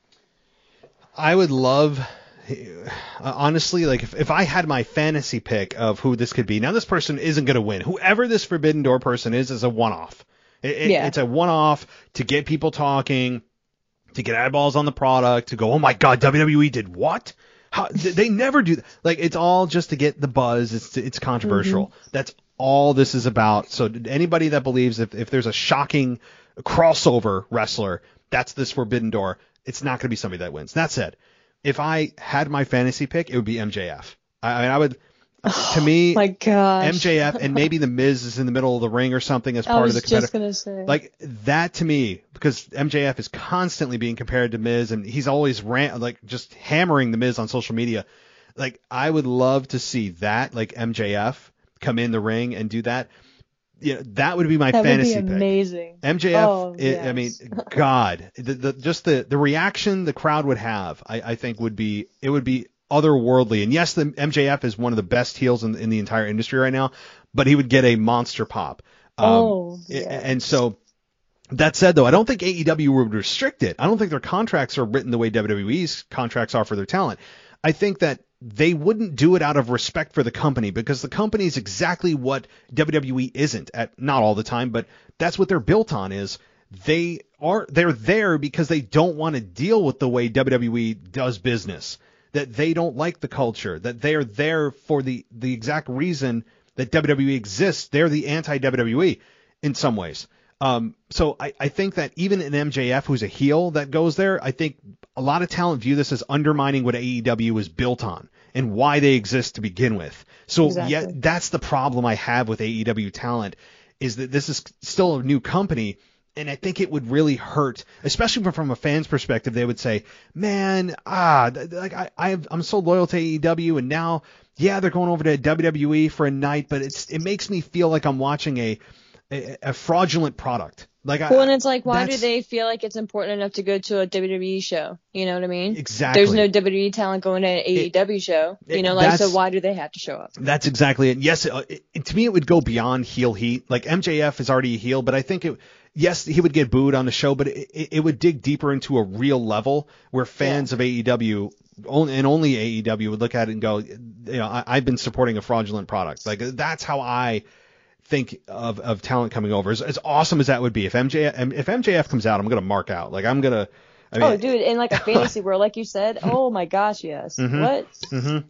I would love, uh, honestly, like if, if I had my fantasy pick of who this could be, now this person isn't going to win. Whoever this Forbidden Door person is, is a one-off. It, it, yeah. It's a one-off to get people talking, to get eyeballs on the product, to go, oh my God, W W E did what? How, they never do that. Like, it's all just to get the buzz. It's it's controversial. Mm-hmm. That's all this is about. So anybody that believes if, if there's a shocking crossover wrestler, that's this Forbidden Door, it's not going to be somebody that wins. That said, if I had my fantasy pick, it would be M J F. I, I mean, I would... To me, my gosh. M J F and maybe the Miz is in the middle of the ring or something as part of the competitor. I was just gonna say. Like that to me, because M J F is constantly being compared to Miz, and he's always ran like just hammering the Miz on social media. Like I would love to see that, like M J F come in the ring and do that. Yeah, that would be my that fantasy would be pick. Amazing. M J F, oh, it, yes. I mean, God, the, the just the the reaction the crowd would have, I, I think would be it would be. otherworldly. And yes, the M J F is one of the best heels in, in the entire industry right now, but he would get a monster pop. Um, oh, yes. And so that said, though, I don't think A E W would restrict it. I don't think their contracts are written the way W W E's contracts are for their talent. I think that they wouldn't do it out of respect for the company, because the company is exactly what W W E isn't at, not all the time, but that's what they're built on is they are, they're there because they don't want to deal with the way W W E does business. That they don't like the culture, that they are there for the, the exact reason that W W E exists. They're the anti-W W E in some ways. Um, so I, I think that even an M J F who's a heel that goes there, I think a lot of talent view this as undermining what A E W is built on and why they exist to begin with. So exactly. yeah, that's the problem I have with A E W talent, is that this is still a new company. And I think it would really hurt, especially from a fan's perspective. They would say, man, ah, like I, I'm so loyal to A E W, and now, yeah, they're going over to W W E for a night, but it's it makes me feel like I'm watching a a, a fraudulent product. Like, well, I, and it's like, why do they feel like it's important enough to go to a W W E show? You know what I mean? Exactly. There's no W W E talent going to an A E W it, show. You it, know, like, so why do they have to show up? That's exactly it. Yes, it, it, to me, it would go beyond heel heat. Like, M J F is already a heel, but I think it, yes, he would get booed on the show, but it, it, it would dig deeper into a real level where fans yeah. of A E W only, and only A E W would look at it and go, you know, I, I've been supporting a fraudulent product. Like, that's how I think of, of talent coming over. As, as awesome as that would be, if M J F, if M J F comes out, I'm going to mark out. Like, I'm going to, I mean, oh, dude, in like a fantasy world, like you said, oh my gosh, yes. Mm-hmm. What? Mm-hmm.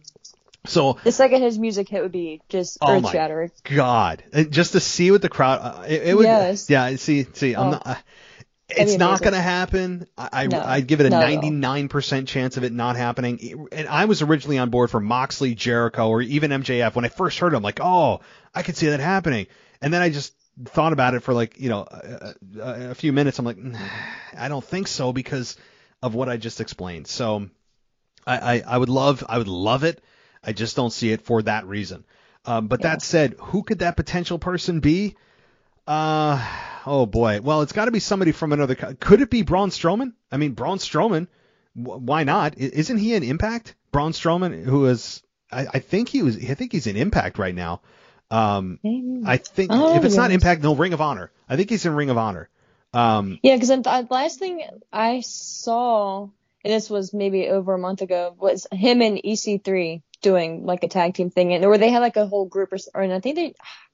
So the second his music hit would be just oh earth shattering. My God, just to see what the crowd, uh, it, it would, yes. yeah. See, see, I'm oh. not. Uh, it's not going to happen. I, no, I'd give it a ninety-nine percent chance of it not happening. And I was originally on board for Moxley, Jericho, or even M J F. When I first heard it, I'm like, oh, I could see that happening. And then I just thought about it for like, you know, a, a, a few minutes. I'm like, nah, I don't think so because of what I just explained. So I, I, I would love, I would love it. I just don't see it for that reason. Um, but yeah. That said, who could that potential person be? Uh, oh boy. Well, it's got to be somebody from another. Could it be Braun Strowman? I mean, Braun Strowman. W- why not? Isn't he an Impact? Braun Strowman, who is, I, I think he was. I think he's in Impact right now. Um, I think oh, if it's yes. not Impact, no, Ring of Honor. I think he's in Ring of Honor. Um, yeah, because the last thing I saw, and this was maybe over a month ago, was him and E C three doing like a tag team thing, and or they had like a whole group, or, or and I think they,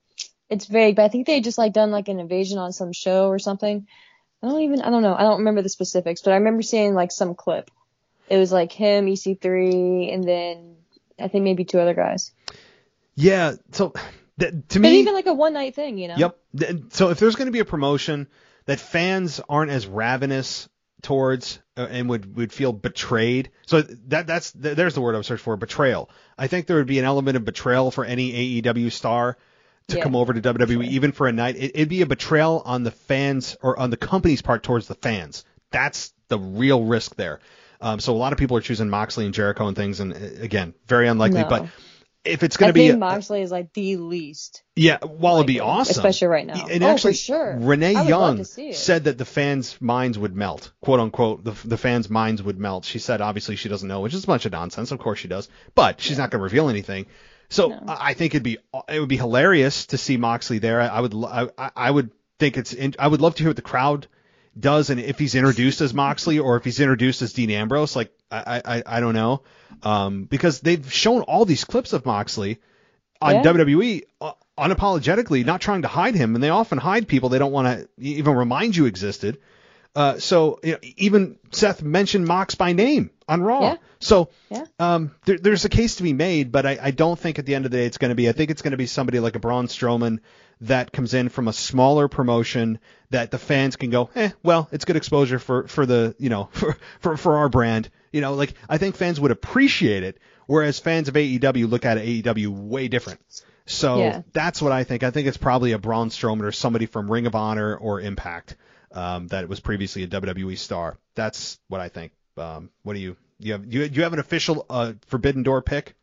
it's vague, but I think they just like done like an invasion on some show or something. I don't even, I don't know. I don't remember the specifics, but I remember seeing like some clip. It was like him, E C three, and then I think maybe two other guys. Yeah. So th- to But me, even like a one night thing, you know? Yep. Th- So if there's going to be a promotion that fans aren't as ravenous towards uh, and would, would feel betrayed. So that that's th- there's the word I was searching for, betrayal. I think there would be an element of betrayal for any A E W star to Yeah, come over to W W E, sure. even for a night. It, it'd be a betrayal on the fans or on the company's part towards the fans. That's the real risk there. Um, so a lot of people are choosing Moxley and Jericho and things, and uh, again, very unlikely. No. But if it's going I to be think a, Moxley is like the least. yeah, well, it'd be likely, awesome, especially right now. And Oh, actually, for sure. Renee I would love Young to see it. said that the fans' minds would melt, quote unquote. The the fans' minds would melt. She said, obviously, she doesn't know, which is a bunch of nonsense. Of course, she does, but she's not going to reveal anything. So No. I I think it'd be it would be hilarious to see Moxley there. I, I would lo- I, I would think it's in, I would love to hear what the crowd does, and if he's introduced as Moxley or if he's introduced as Dean Ambrose. Like I I, I don't know, um, because they've shown all these clips of Moxley on Yeah. W W E uh, unapologetically, not trying to hide him, and they often hide people they don't want to even remind you existed. Uh, so you know, even Seth mentioned Mox by name on Raw. Yeah. So Yeah. um, there, there's a case to be made, but I, I don't think at the end of the day it's going to be. I think it's going to be somebody like a Braun Strowman that comes in from a smaller promotion that the fans can go, eh, well, it's good exposure for, for the you know for, for for our brand. You know, like I think fans would appreciate it, whereas fans of A E W look at A E W way different. So Yeah. that's what I think. I think it's probably a Braun Strowman or somebody from Ring of Honor or Impact um, that was previously a W W E star. That's what I think. Um, what do you you have? Do you, do you have an official uh, Forbidden Door pick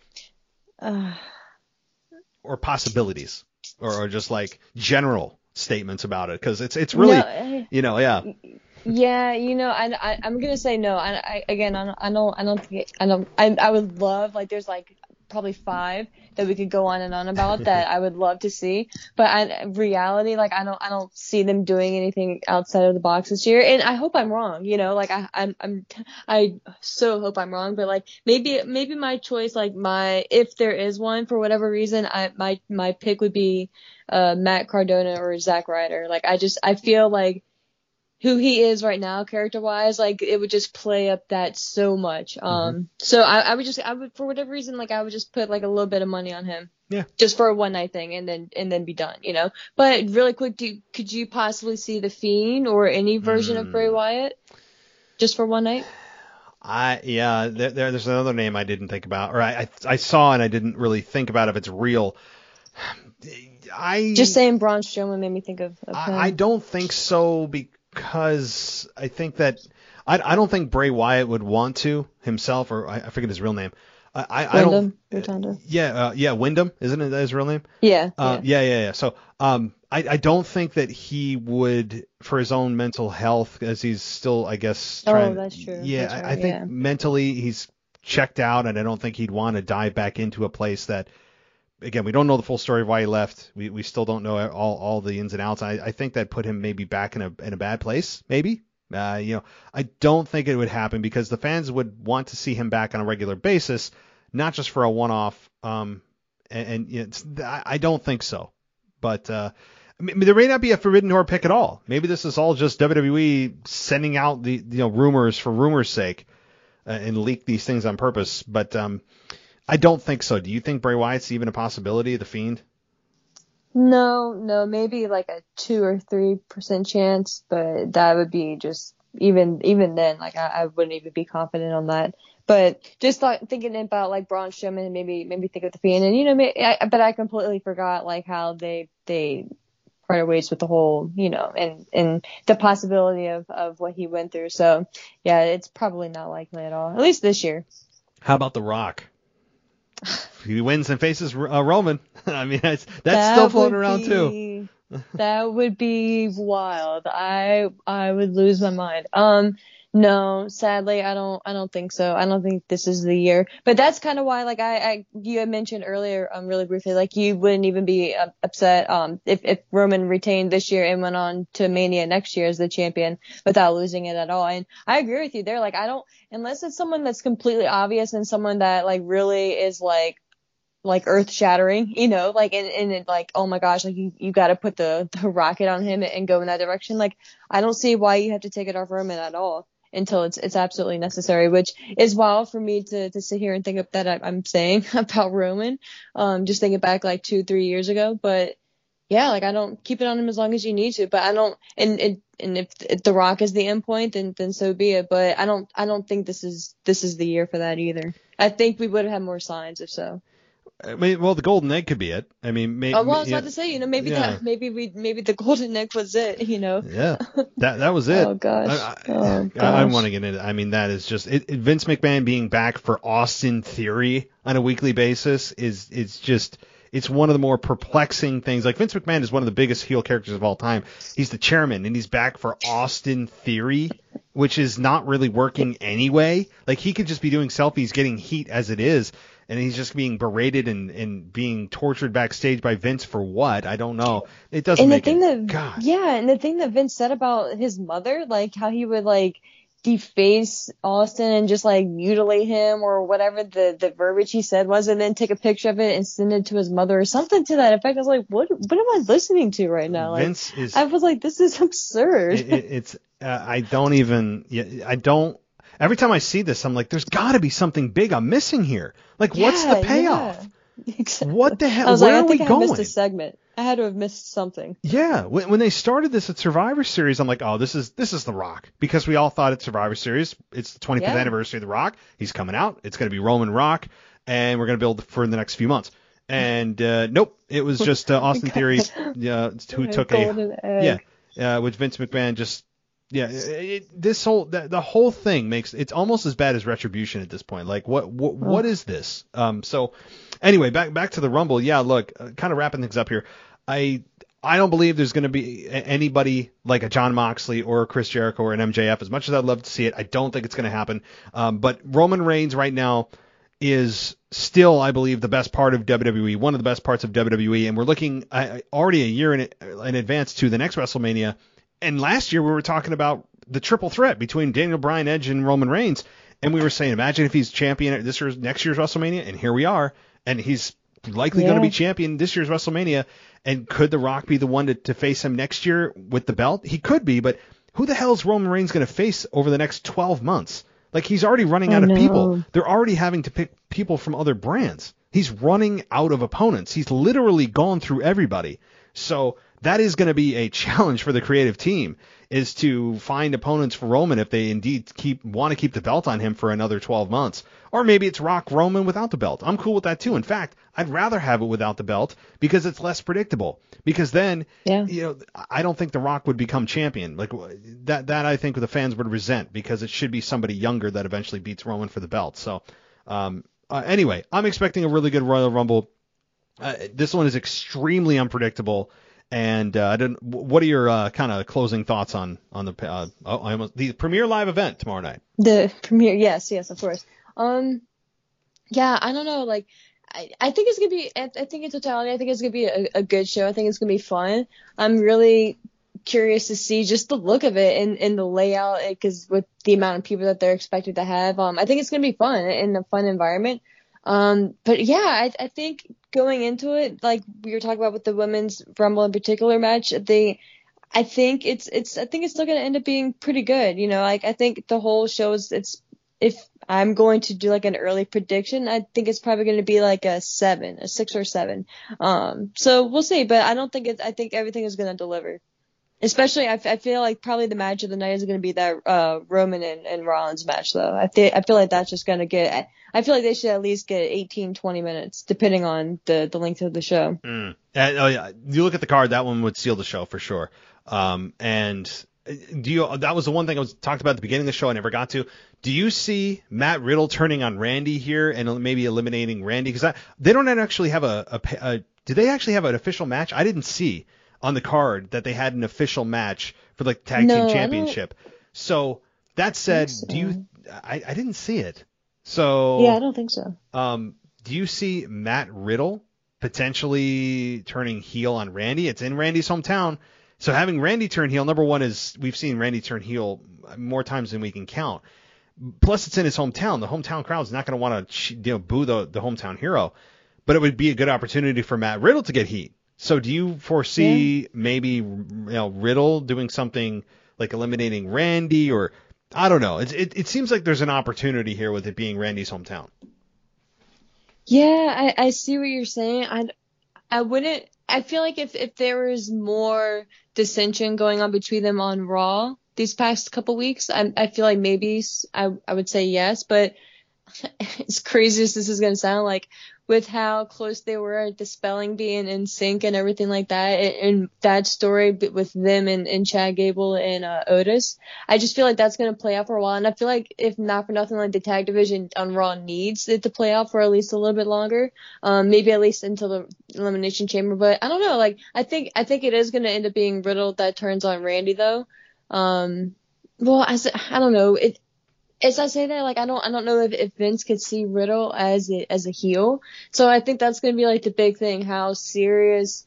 Uh, or possibilities or, or just like general statements about it? Because it's it's really no, I- you know yeah Yeah, you know, I, I I'm gonna say no. I, I again, I don't, I don't, I don't think, I don't, I, I would love like there's like probably five that we could go on and on about that I would love to see, but I, reality, like I don't, I don't see them doing anything outside of the box this year, and I hope I'm wrong. You know, like I, I'm, I'm, I so hope I'm wrong, but like maybe, maybe my choice, like my, if there is one for whatever reason, I my my pick would be uh Matt Cardona or Zack Ryder. Like I just, I feel like who he is right now, character-wise, like it would just play up that so much. Um, Mm-hmm. so I, I would just, I would for whatever reason, like I would just put like a little bit of money on him, Yeah. just for a one-night thing, and then and then be done, you know. But really quick, do could you possibly see the Fiend or any version of Bray Wyatt, just for one night? I yeah there, there there's another name I didn't think about, or I, I I saw and I didn't really think about if it's real. I Just saying, Braun Strowman made me think of, of him. I, I don't think so because I think that I, I don't think Bray Wyatt would want to himself, or I, I forget his real name. I I, I don't. Wyndham Rotunda. Yeah, uh, yeah, Wyndham, isn't it his real name? Yeah, Uh, yeah. yeah, yeah, yeah. So um, I I don't think that he would, for his own mental health, as he's still, I guess. Oh, Trying, that's true. Yeah, That's I, I right, think yeah. mentally he's checked out, and I don't think he'd want to dive back into a place that. Again, we don't know the full story of why he left. We we still don't know all, all the ins and outs. I, I think that put him maybe back in a in a bad place. Maybe, uh, you know, I don't think it would happen because the fans would want to see him back on a regular basis, not just for a one-off. Um, and, and you know, it's, I, I don't think so. But uh, I mean, there may not be a Forbidden Door pick at all. Maybe this is all just W W E sending out the you know rumors for rumors' sake uh, and leak these things on purpose. But um. I don't think so. Do you think Bray Wyatt's even a possibility, the Fiend? No, no, maybe like a two or three percent chance, but that would be just even even then, like I, I wouldn't even be confident on that. But just like thinking about like Braun Strowman, and maybe maybe think of the Fiend, and you know, maybe, I, but I completely forgot like how they they parted ways with the whole, you know, and and the possibility of of what he went through. So yeah, it's probably not likely at all, at least this year. How about The Rock? He wins and faces uh, Roman. I mean, that's, that's That still floating would around too. be- That would be wild. I I would lose my mind. Um, no, sadly, I don't I don't think so. I don't think this is the year. But that's kind of why, like I, I you had mentioned earlier, um, really briefly, like you wouldn't even be uh, upset, um, if if Roman retained this year and went on to Mania next year as the champion without losing it at all. And I agree with you there. Like I don't, unless it's someone that's completely obvious and someone that like really is like like earth shattering, you know, like, and, and it, like, oh my gosh, like you, you got to put the, the rocket on him and go in that direction. Like, I don't see why you have to take it off Roman at all until it's, it's absolutely necessary, which is wild for me to, to sit here and think of that I, I'm saying about Roman. Um, just thinking back like two, three years ago, but yeah, like I don't keep it on him as long as you need to, but I don't, and, and, and if, if the Rock is the end point, then, then so be it. But I don't, I don't think this is, this is the year for that either. I think we would have had more signs if so. I mean, well, the golden egg could be it. I mean, maybe. Oh, well, I was yeah, about to say, you know, maybe yeah. that, maybe we, maybe the golden egg was it, you know. Yeah, that that was it. Oh gosh. I, I, oh, gosh. I, I want to get into. I mean, that is just it, it, Vince McMahon being back for Austin Theory on a weekly basis is it's just it's one of the more perplexing things. Like Vince McMahon is one of the biggest heel characters of all time. He's the chairman, and he's back for Austin Theory, which is not really working anyway. Like he could just be doing selfies, getting heat as it is. And he's just being berated and, and being tortured backstage by Vince for what? I don't know. It doesn't and make the thing it. that, God. Yeah, and the thing that Vince said about his mother, like how he would like deface Austin and just like mutilate him or whatever the, the verbiage he said was, and then take a picture of it and send it to his mother or something to that effect. I was like, what what am I listening to right now? Like, Vince is. I was like, this is absurd. It, it, it's. Uh, I don't even. I don't. Every time I see this, I'm like, there's got to be something big I'm missing here. Like, yeah, what's the payoff? Yeah. Exactly. What the hell? I was Where like, are I think we I going? missed a segment. I had to have missed something. Yeah, when, when they started this at Survivor Series, I'm like, oh, this is this is The Rock, because we all thought at Survivor Series, it's the twenty-fifth Yeah. anniversary of The Rock. He's coming out. It's going to be Roman Rock, and we're going to build for the next few months. And uh, nope, it was just uh, Austin Theory uh, who took a golden egg. yeah, uh, with Vince McMahon just. Yeah, it, this whole the, the whole thing makes it's almost as bad as Retribution at this point. Like, what what, what is this? Um, so anyway, back back to the Rumble. Yeah, look, uh, kind of wrapping things up here. I I don't believe there's going to be anybody like a Jon Moxley or a Chris Jericho or an M J F. As much as I'd love to see it, I don't think it's going to happen. Um, but Roman Reigns right now is still, I believe, the best part of W W E, one of the best parts of W W E, and we're looking uh, already a year in in advance to the next WrestleMania. And last year we were talking about the triple threat between Daniel Bryan, Edge, and Roman Reigns, and we were saying, imagine if he's champion at this year's next year's WrestleMania, and here we are, and he's likely yeah. going to be champion this year's WrestleMania. And could The Rock be the one to, to face him next year with the belt? He could be, but who the hell is Roman Reigns going to face over the next twelve months? Like, he's already running out I of know. people. They're already having to pick people from other brands. He's running out of opponents. He's literally gone through everybody. So that is going to be a challenge for the creative team, is to find opponents for Roman if they indeed keep want to keep the belt on him for another twelve months. Or maybe it's Rock Roman without the belt. I'm cool with that too. In fact, I'd rather have it without the belt because it's less predictable. Because then, Yeah. you know, I don't think The Rock would become champion. Like that, that I think the fans would resent, because it should be somebody younger that eventually beats Roman for the belt. So, um, uh, anyway, I'm expecting a really good Royal Rumble. Uh, this one is extremely unpredictable. And uh, I don't. What are your uh, kind of closing thoughts on on the uh, oh, I almost, the premiere live event tomorrow night? The premiere, yes, yes, of course. Um, yeah, I don't know, like, I, I think it's gonna be, I, I think in totality, I think it's gonna be a, a good show. I think it's gonna be fun. I'm really curious to see just the look of it and, and the layout, because with the amount of people that they're expected to have, um, I think it's gonna be fun in a fun environment. Um, but yeah, I, I think going into it, like we were talking about with the women's Rumble in particular match, they, I think it's, it's, I think it's still going to end up being pretty good. You know, like I think the whole show is, it's, if I'm going to do like an early prediction, I think it's probably going to be like a seven, a six or seven. Um, so we'll see, but I don't think it's, I think everything is going to deliver. Especially, I, I feel like probably the match of the night is going to be that uh, Roman and, and Rollins match, though. I, th- I feel like that's just going to get – I feel like they should at least get eighteen, twenty minutes, depending on the, the length of the show. Mm. And, oh, yeah. You look at the card, that one would seal the show for sure. Um, and do you? That was the one thing I was talked about at the beginning of the show I never got to. Do you see Matt Riddle turning on Randy here and maybe eliminating Randy? Because they don't actually have a, a, a – do they actually have an official match? I didn't see – on the card that they had an official match for the tag no, team championship. So that said, so. do you, I, I didn't see it. So yeah, I don't think so. Um, do you see Matt Riddle potentially turning heel on Randy? It's in Randy's hometown. So having Randy turn heel, number one is we've seen Randy turn heel more times than we can count. Plus it's in his hometown. The hometown crowd's not going to want to, you know, boo the, the hometown hero. but it would be a good opportunity for Matt Riddle to get heat. So do you foresee yeah. maybe, you know, Riddle doing something like eliminating Randy, or I don't know. It, it, it seems like there's an opportunity here with it being Randy's hometown. Yeah, I, I see what you're saying. I, I wouldn't, I feel like if, if there was more dissension going on between them on Raw these past couple weeks, I, I feel like maybe I, I would say yes, but as crazy as this is going to sound, like with how close they were at the spelling being in sync and everything like that, and, and that story with them and, and Chad Gable and uh, Otis, I just feel like that's going to play out for a while. And I feel like if not for nothing, like the tag division on Raw needs it to play out for at least a little bit longer, um, maybe at least until the Elimination Chamber. But I don't know, like I think I think it is going to end up being Riddle that turns on Randy though. Um, well, I I don't know it. As I say that, like I don't, I don't know if, if Vince could see Riddle as a, as a heel. So I think that's going to be like the big thing, how serious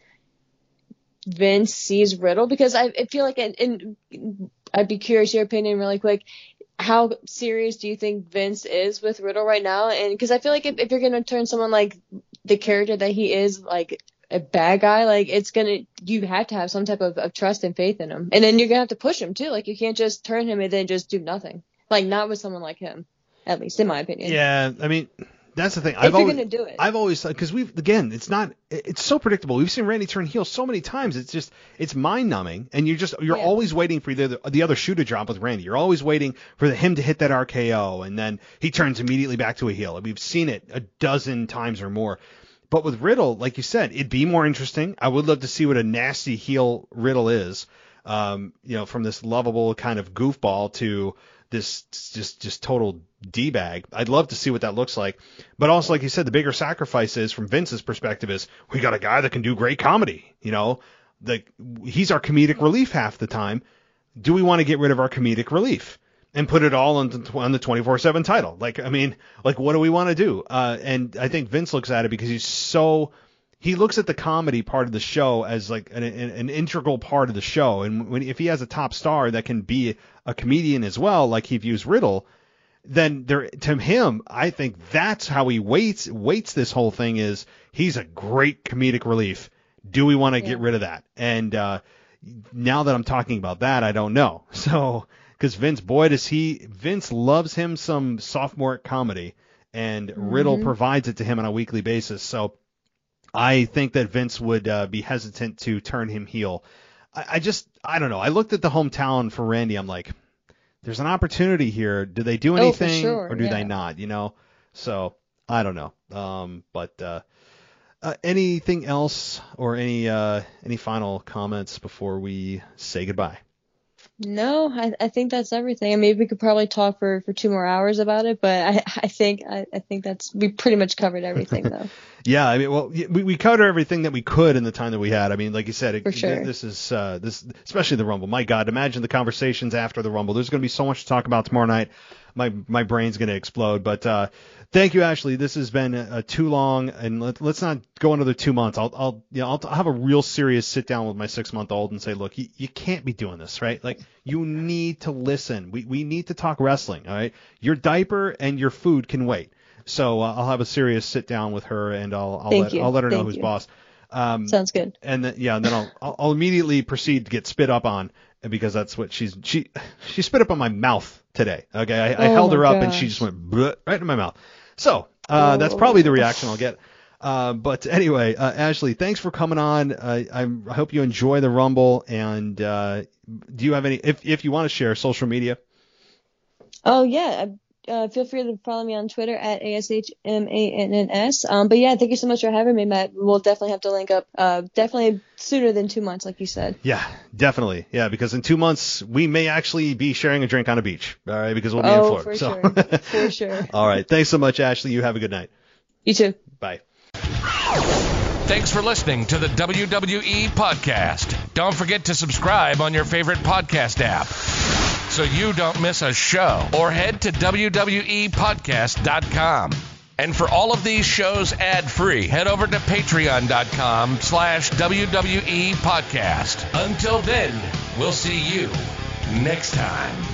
Vince sees Riddle. Because I, I feel like, and I'd be curious your opinion really quick. How serious do you think Vince is with Riddle right now? And because I feel like if, if you're going to turn someone like the character that he is, like a bad guy, like it's gonna, you have to have some type of, of trust and faith in him, and then you're gonna have to push him too. Like you can't just turn him and then just do nothing. Like, not with someone like him, at least in my opinion. Yeah, I mean, that's the thing. If I've you're always, going to do it. I've always, because we've, again, it's not, it's so predictable. We've seen Randy turn heel so many times. It's just, it's mind-numbing. And you're just, you're Yeah. always waiting for the, the other shoe to drop with Randy. You're always waiting for the, him to hit that R K O, and then he turns immediately back to a heel. We've seen it a dozen times or more. But with Riddle, like you said, it'd be more interesting. I would love to see what a nasty heel Riddle is, um, you know, from this lovable kind of goofball to this just just total D-bag. I'd love to see what that looks like. But also, like you said, the bigger sacrifice is, from Vince's perspective, is we got a guy that can do great comedy. You know, the, he's our comedic relief half the time. Do we want to get rid of our comedic relief and put it all on the, on the twenty-four seven title? Like, I mean, like, what do we want to do? Uh, and I think Vince looks at it because he's so... He looks at the comedy part of the show as like an, an, an integral part of the show. And when, if he has a top star that can be a comedian as well, like he views Riddle, then there, to him, I think that's how he weights, weights this whole thing is he's a great comedic relief. Do we want to yeah. get rid of that? And uh, now that I'm talking about that, I don't know. So, because Vince, boy, does he, Vince loves him some sophomore comedy, and mm-hmm. Riddle provides it to him on a weekly basis. So, I think that Vince would uh, be hesitant to turn him heel. I, I just, I don't know. I looked at the hometown for Randy. I'm like, there's an opportunity here. Do they do anything, oh, for sure. or do yeah. they not? You know. So I don't know. Um, but uh, uh, anything else, or any uh, any final comments before we say goodbye? No, I, I think that's everything. And maybe we could probably talk for, for two more hours about it, but I, I think I, I think that's we pretty much covered everything though. Yeah, I mean, well, we we covered everything that we could in the time that we had. I mean, like you said, it, for sure. this is uh, this, especially the Rumble. My God, imagine the conversations after the Rumble. There's going to be so much to talk about tomorrow night. My my brain's going to explode. But uh, thank you, Ashley. This has been uh, too long, and let, let's not go another two months. I'll I'll you know, I'll, I'll have a real serious sit down with my six month old and say, look, you, you can't be doing this, right? Like, you need to listen. We we need to talk wrestling. All right, your diaper and your food can wait. So uh, I'll have a serious sit down with her, and I'll I'll Thank let you. I'll let her Thank know who's you. boss. Um, Sounds good. And then, yeah, and then I'll, I'll I'll immediately proceed to get spit up on, because that's what she's she she spit up on my mouth today. Okay, I, I Oh held my her up and gosh. she just went bleh, right in my mouth. So uh, Oh. that's probably the reaction I'll get. Uh, but anyway, uh, Ashley, thanks for coming on. Uh, I, I hope you enjoy the Rumble. And uh, do you have any, if if you want to share social media? Oh yeah. Uh, feel free to follow me on Twitter at A S H M A N N S. Um, but yeah, thank you so much for having me, Matt. We'll definitely have to link up, uh, definitely sooner than two months, like you said. Yeah, definitely. Yeah, because in two months, we may actually be sharing a drink on a beach. All right, because we'll be oh, in Florida. for so. sure. For sure. All right. Thanks so much, Ashley. You have a good night. You too. Bye. Thanks for listening to the W W E Podcast. Don't forget to subscribe on your favorite podcast app so you don't miss a show, or head to W W E podcast dot com. And for all of these shows ad-free, head over to patreon.com slash WWE Podcast. Until then, we'll see you next time.